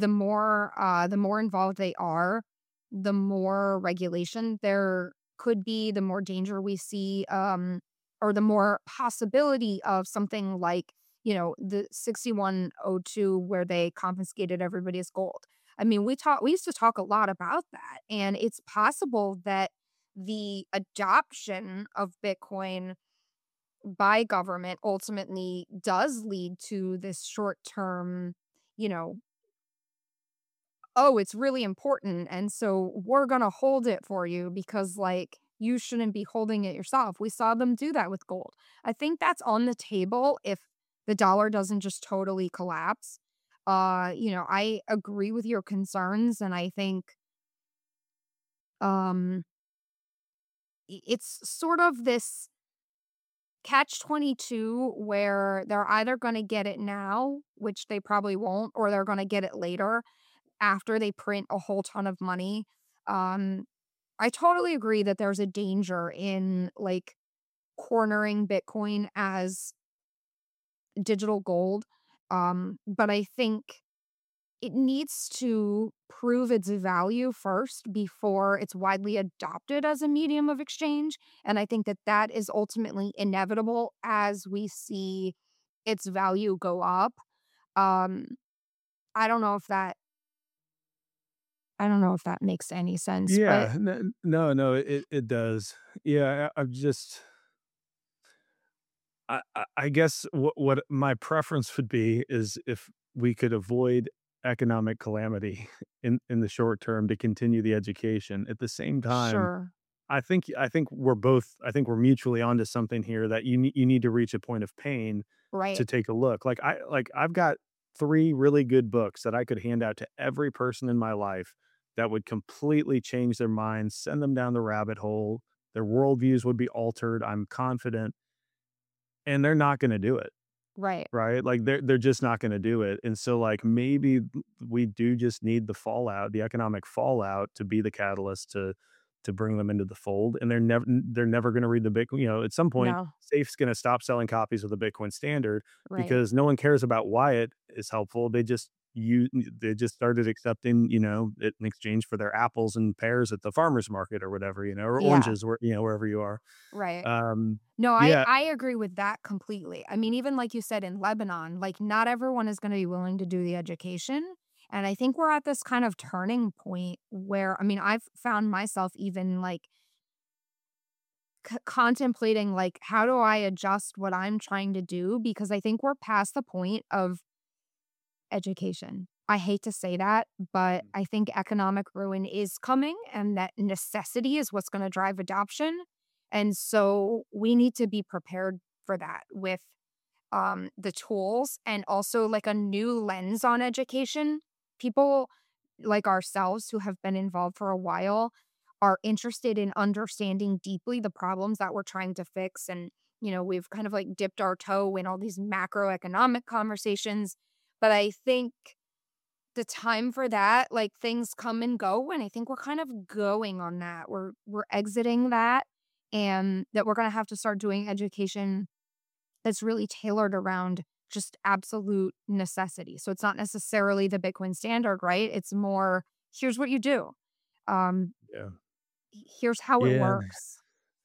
the more involved they are, the more regulation there could be, the more danger we see, or the more possibility of something like, the 6102 where they confiscated everybody's gold. I mean, we used to talk a lot about that. And it's possible that the adoption of Bitcoin by government ultimately does lead to this short term, you know, oh, it's really important. And so we're going to hold it for you because, like, you shouldn't be holding it yourself. We saw them do that with gold. I think that's on the table if the dollar doesn't just totally collapse. I agree with your concerns, and I think um it's sort of this catch 22 where they're either going to get it now, which they probably won't, or they're going to get it later after they print a whole ton of money. Um, I totally agree that there's a danger in like cornering Bitcoin as digital gold. But I think it needs to prove its value first before it's widely adopted as a medium of exchange. And I think that that is ultimately inevitable as we see its value go up. Um, I don't know if that I don't know if that makes any sense, but Yeah, no, it does. Yeah, I'm just, I guess what my preference would be is if we could avoid economic calamity in the short term to continue the education. At the same time, sure. I think we're mutually onto something here that you need to reach a point of pain Right. to take a look. I've got 3 really good books that I could hand out to every person in my life that would completely change their minds, send them down the rabbit hole. Their worldviews would be altered, I'm confident, and they're not gonna do it. Right. Right? Like, they're just not gonna do it, and so, like, maybe we do just need the fallout, the economic fallout to be the catalyst to bring them into the fold, and they're never gonna read the Bitcoin. At some point, No. Safe's gonna stop selling copies of the Bitcoin Standard Right. because no one cares about why it is helpful. They just started accepting, it in exchange for their apples and pears at the farmer's market or whatever, or Yeah. oranges wherever you are. Right. Um, No, I yeah, I agree with that completely. I mean, even like you said in Lebanon, like not everyone is going to be willing to do the education. And I think we're at this kind of turning point where, I mean, I've found myself even like contemplating, like, how do I adjust what I'm trying to do? Because I think we're past the point of education. I hate to say that, but I think economic ruin is coming and that necessity is what's going to drive adoption. And so we need to be prepared for that with the tools and also like a new lens on education. People like ourselves who have been involved for a while are interested in understanding deeply the problems that we're trying to fix. And, we've kind of like dipped our toe in all these macroeconomic conversations. But I think the time for that, like things come and go. And I think we're kind of going on that. We're exiting that and that we're gonna have to start doing education that's really tailored around just absolute necessity. So it's not necessarily the Bitcoin Standard, right? It's more, here's what you do. Um, yeah. Here's how it Yeah. works.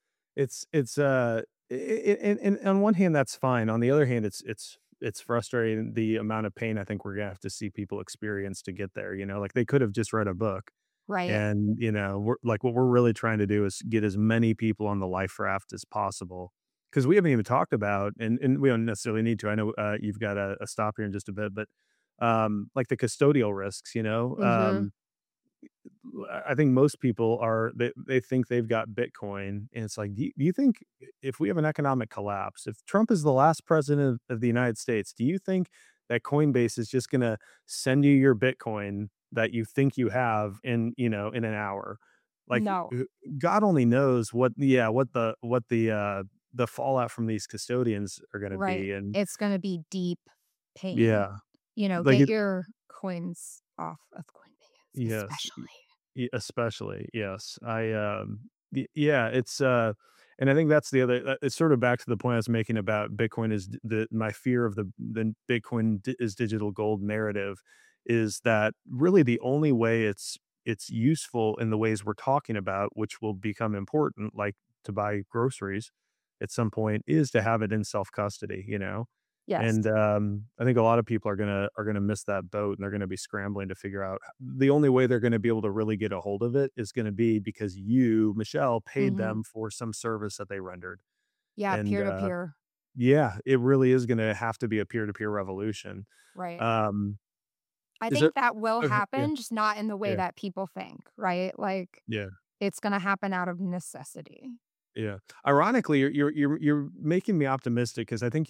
And on one hand, that's fine. On the other hand, it's frustrating the amount of pain I think we're gonna have to see people experience to get there. Like they could have just read a book, Right. and we're like what we're really trying to do is get as many people on the life raft as possible because we haven't even talked about, and we don't necessarily need to. I know you've got a stop here in just a bit, but like the custodial risks. Hmm. I think most people they think they've got Bitcoin, and it's like, do you think if we have an economic collapse, if Trump is the last president of the United States, do you think that Coinbase is just going to send you your Bitcoin that you think you have in an hour? Like, No. God only knows what the fallout from these custodians are going to Right. be, and It's going to be deep pain. yeah, like Get it, your coins off of Coinbase, yes. especially. Especially, yes. Yeah, and I think that's the other it's sort of back to the point I was making about Bitcoin is the my fear of the Bitcoin is digital gold narrative is that really the only way it's useful in the ways we're talking about, which will become important, like to buy groceries at some point, is to have it in self-custody. Yes. And, I think a lot of people are gonna miss that boat, and they're gonna be scrambling to figure out the only way they're gonna be able to really get a hold of it is gonna be because you, Michelle, paid Hmm. them for some service that they rendered. Yeah. And, Peer to peer. yeah, it really is gonna have to be a peer-to-peer revolution. Right. Um, I is there think that will Okay, yeah, happen, just not in the way yeah, that people think, right? Like, yeah. it's gonna happen out of necessity. Yeah. Ironically, you're making me optimistic because I think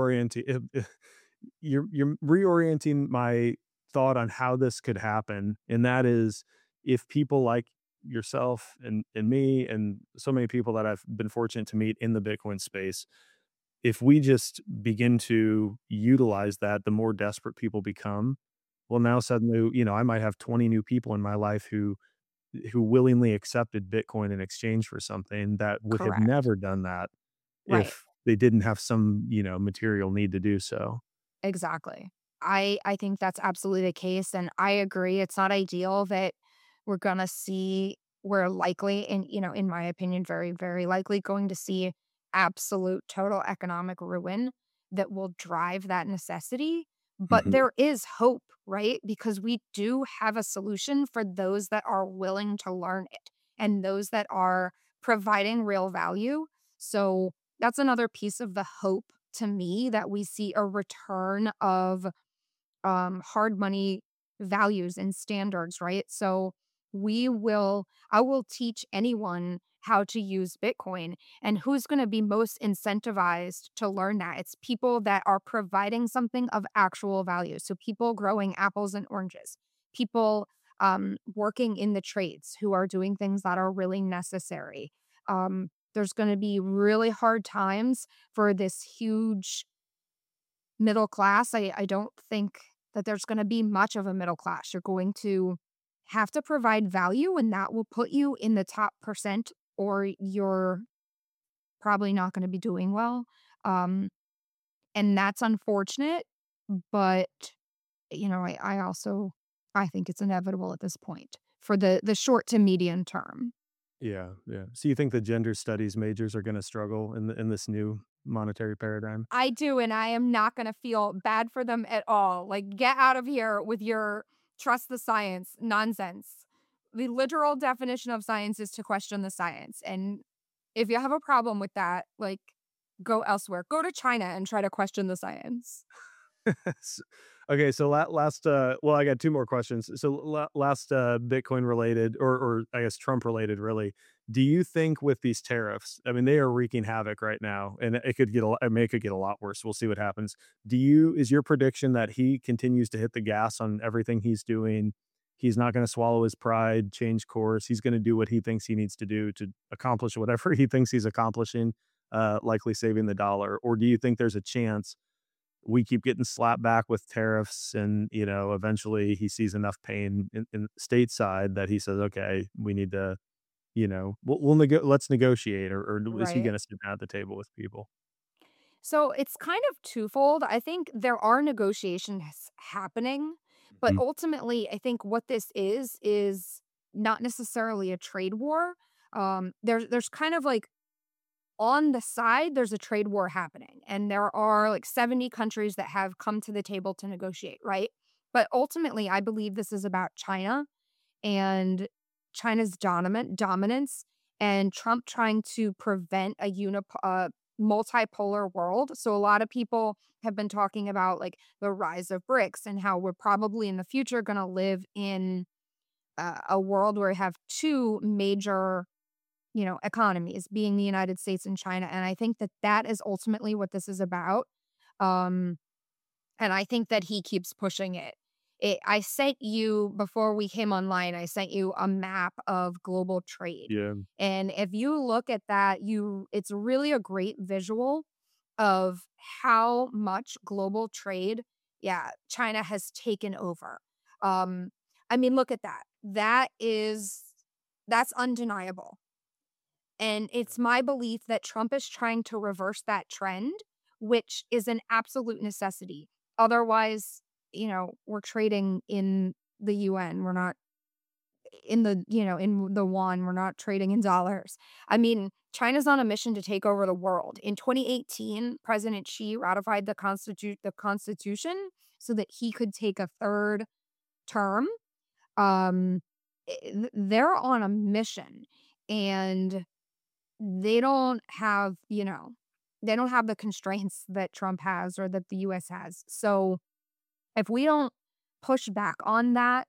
you're reorienting my thought on how this could happen, and that is if people like yourself and me and so many people that I've been fortunate to meet in the Bitcoin space, if we just begin to utilize that, the more desperate people become. Well, now suddenly, I might have 20 new people in my life who willingly accepted Bitcoin in exchange for something that would have Correct. never done that Right. if they didn't have some, material need to do so. Exactly. I think that's absolutely the case, and I agree, it's not ideal that we're likely, and, in my opinion, very, very likely going to see absolute total economic ruin that will drive that necessity, but Mhm. there is hope, right? Because we do have a solution for those that are willing to learn it and those that are providing real value. So, that's another piece of the hope to me that we see a return of hard money values and standards, right? So I will teach anyone how to use Bitcoin. And who's going to be most incentivized to learn that? It's people that are providing something of actual value. So people growing apples and oranges, people working in the trades who are doing things that are really necessary. There's going to be really hard times for this huge middle class. I don't think that there's going to be much of a middle class. You're going to have to provide value, and that will put you in the top percent, or you're probably not going to be doing well. Um, and that's unfortunate, but I also I think it's inevitable at this point for the short to medium term. Yeah, yeah. So you think the gender studies majors are going to struggle in this new monetary paradigm? I do, and I am not gonna feel bad for them at all. Like, get out of here with your trust the science nonsense. The literal definition of science is to question the science. And if you have a problem with that, like, go elsewhere. Go to China and try to question the science. S Okay, so last, well, I got 2 more questions. So last, Bitcoin related or I guess Trump related really, do you think with these tariffs, I mean, they are wreaking havoc right now, and it could get I mean, it could get a lot worse. We'll see what happens. Is your prediction that he continues to hit the gas on everything he's doing? He's not gonna swallow his pride, change course. He's gonna do what he thinks he needs to do to accomplish whatever he thinks he's accomplishing, likely saving the dollar? Or do you think there's a chance we keep getting slapped back with tariffs and, eventually he sees enough pain in stateside that he says, okay, we need to, let's negotiate, or is he Right. going to sit down at the table with people? So it's kind of twofold. I think there are negotiations happening, but Mhm. ultimately, I think what this is not necessarily a trade war. There's kind of like on the side, there's a trade war happening, and there are like 70 countries that have come to the table to negotiate, right? But ultimately, I believe this is about China and China's dominance and Trump trying to prevent a multipolar world. So a lot of people have been talking about like the rise of BRICS and how we're probably in the future going to live in a world where we have two major economies being the United States and China. And I think that that is ultimately what this is about. Um, and I think that he keeps pushing it. I sent you before we came online, I sent you a map of global trade. Yeah. And if you look at that, it's really a great visual of how much global trade, yeah, China has taken over. Um, I mean, look at that. That's undeniable. And it's my belief that Trump is trying to reverse that trend, which is an absolute necessity. Otherwise, we're trading in the UN. We're not in the yuan. We're not trading in dollars. I mean, China's on a mission to take over the world. In 2018, President Xi ratified the Constitution so that he could take a third term. Um, they're on a mission, and they don't have, they don't have the constraints that Trump has or that the US has. So if we don't push back on that,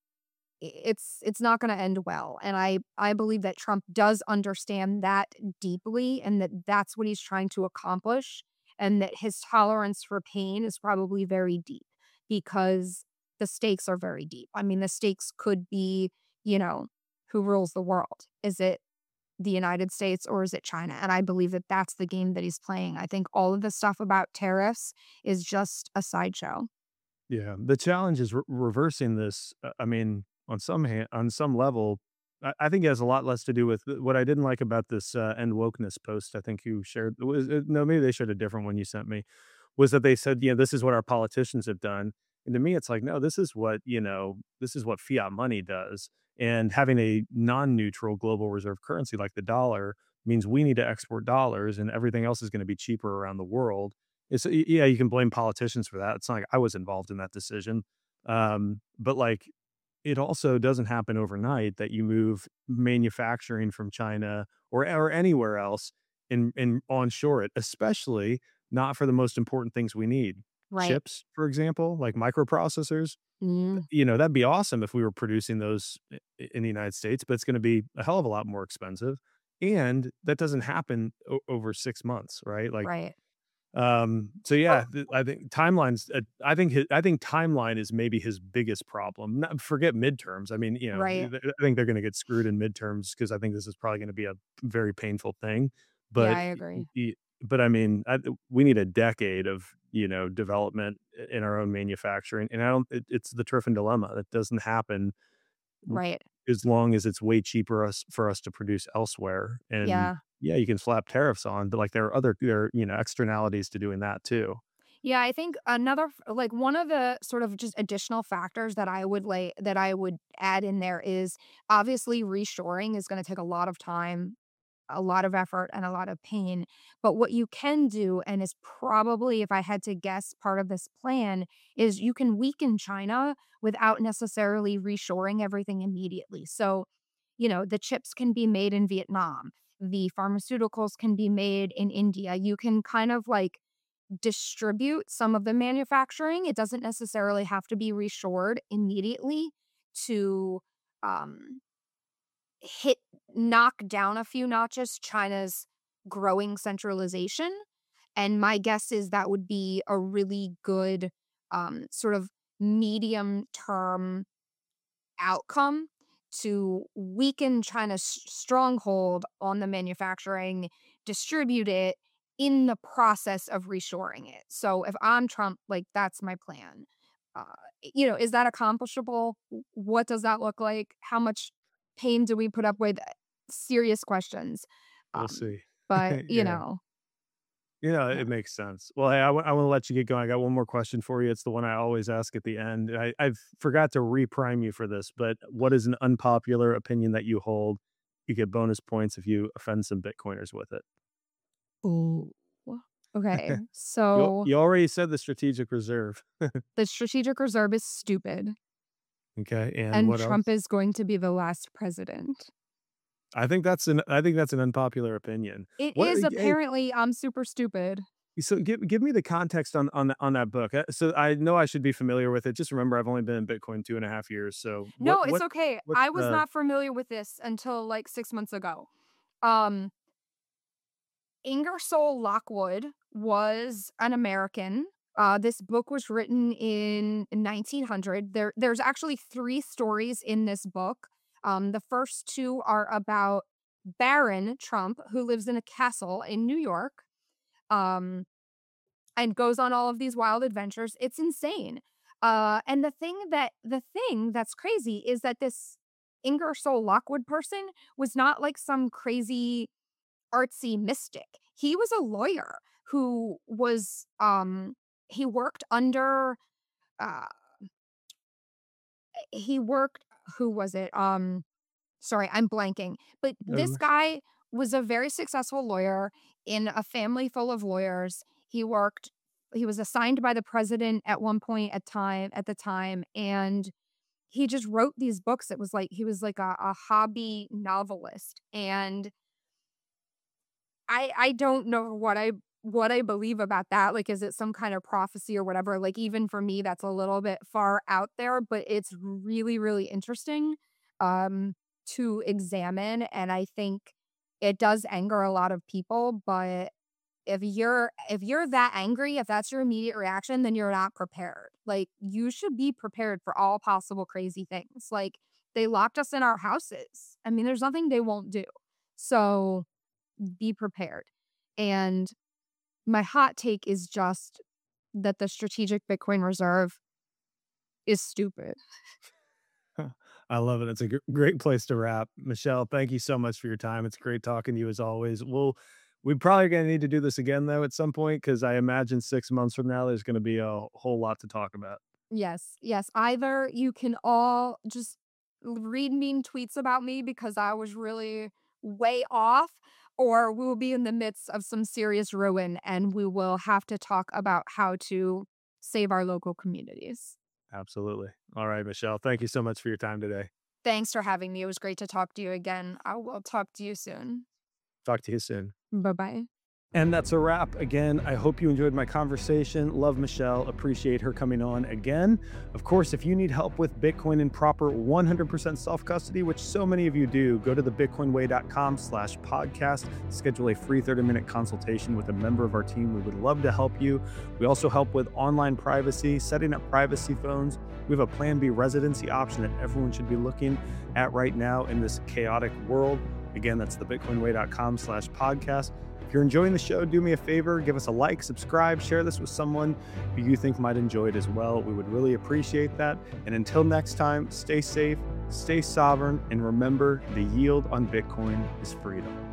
it's not going to end well. And I believe that Trump does understand that deeply, and that that's what he's trying to accomplish, and that his tolerance for pain is probably very deep because the stakes are very deep. I mean, the stakes could be, you know, who rules the world? Is it the United States or is it China? And I believe that that's the game that he's playing. I think all of the stuff about tariffs is just a sideshow. Yeah, the challenge is reversing this. I mean, on some level, I think it has a lot less to do with what I didn't like about this end wokeness post. I think you shared. No, maybe they shared a different one you sent me. Was that they said, this is what our politicians have done, and to me, it's like, no, this is what fiat money does, and having a non-neutral global reserve currency like the dollar means we need to export dollars, and everything else is going to be cheaper around the world. Yeah, you can blame politicians for that. It's not like I was involved in that decision. But like it also doesn't happen overnight that you move manufacturing from China or anywhere else and onshore it, especially not for the most important things we need. Right. chips, for example, like microprocessors. Mm, That'd be awesome if we were producing those in the United States, but it's going to be a hell of a lot more expensive. And that doesn't happen over 6 months, right? Like, right. so yeah, Well, I think I think timeline is maybe his biggest problem. Forget midterms. I mean, right. I think they're going to get screwed in midterms because I think this is probably going to be a very painful thing. Yeah, But I agree. but I mean, we need a decade of development in our own manufacturing, and I don't. It's the Triffin dilemma that doesn't happen w- Right. as long as it's way cheaper for us to produce elsewhere. And Yeah. yeah, you can slap tariffs on, but like there are externalities to doing that too. Yeah, I think like one of the sort of just additional factors that I would add in there is obviously reshoring is going to take a lot of time, a lot of effort, and a lot of pain. But what you can do, and is probably, if I had to guess, part of this plan, is you can weaken China without necessarily reshoring everything immediately. So, the chips can be made in Vietnam, the pharmaceuticals can be made in India. You can kind of like distribute some of the manufacturing. It doesn't necessarily have to be reshored immediately to um, hit knock down a few notches China's growing centralization. And my guess is that would be a really good sort of medium term outcome to weaken China's stronghold on the manufacturing, distribute it in the process of reshoring it. So if I'm Trump, like that's my plan. Uh, is that accomplishable? What does that look like? How much pain do we put up with? Serious questions. We'll Um, see. but Yeah. yeah. It makes sense. Well, hey, I want to let you get going. I got one more question for you. It's the one I always ask at the end. I forgot to reprime you for this, but what is an unpopular opinion that you hold? You get bonus points if you offend some Bitcoiners with it. Ooh. Okay. So You already said the strategic reserve. the strategic reserve is stupid. Okay, and And what Trump else? is going to be the last president. I think that's an unpopular opinion. It What? is Hey, apparently I'm super stupid. so give me the context on that book. So I know I should be familiar with it. Just remember, I've only been in Bitcoin 2.5 years. So No, it's okay. what's I was the not familiar with this until like 6 months ago. Um, Ingersoll Lockwood was an American. This book was written in 1900. There's actually 3 stories in this book. The first 2 are about Baron Trump, who lives in a castle in New York. Um, and goes on all of these wild adventures. It's insane. And the thing that's crazy is that this Ingersoll Lockwood person was not like some crazy artsy mystic. He was a lawyer who was he worked under uh he worked who was it? Sorry, I'm blanking. But this um, guy was a very successful lawyer in a family full of lawyers. He was assigned by the president at one point at the time, and he just wrote these books. It was like he was like a hobby novelist. And I don't know what I believe about that. Like, is it some kind of prophecy or whatever? Like, even for me, that's a little bit far out there, but it's really, really interesting to examine. And I think it does anger a lot of people, but if you're that angry, if that's your immediate reaction, then you're not prepared. Like, you should be prepared for all possible crazy things. Like, they locked us in our houses. I mean, there's nothing they won't do. So be prepared. And my hot take is just that the strategic Bitcoin reserve is stupid. I love it. It's a great place to wrap. Michelle, thank you so much for your time. It's great talking to you as always. We probably gonna need to do this again though at some point because I imagine 6 months from now there's gonna be a whole lot to talk about. Yes, yes. Either you can all just read mean tweets about me because I was really way off, or we will be in the midst of some serious ruin and we will have to talk about how to save our local communities. Absolutely. All right, Michelle. Thank you so much for your time today. Thanks for having me. It was great to talk to you again. I will talk to you soon. Talk to you soon. Bye bye. And that's a wrap. Again, I hope you enjoyed my conversation. Love Michelle. Appreciate her coming on again. Of course, if you need help with Bitcoin in proper 100% self-custody, which so many of you do, go to thebitcoinway.com/podcast. Schedule a free 30-minute consultation with a member of our team. We would love to help you. We also help with online privacy, setting up privacy phones. We have a Plan B residency option that everyone should be looking at right now in this chaotic world. Again, that's thebitcoinway.com/podcast. If you're enjoying the show, do me a favor, give us a like, subscribe, share this with someone who you think might enjoy it as well. We would really appreciate that. And until next time, stay safe, stay sovereign, and remember the yield on Bitcoin is freedom.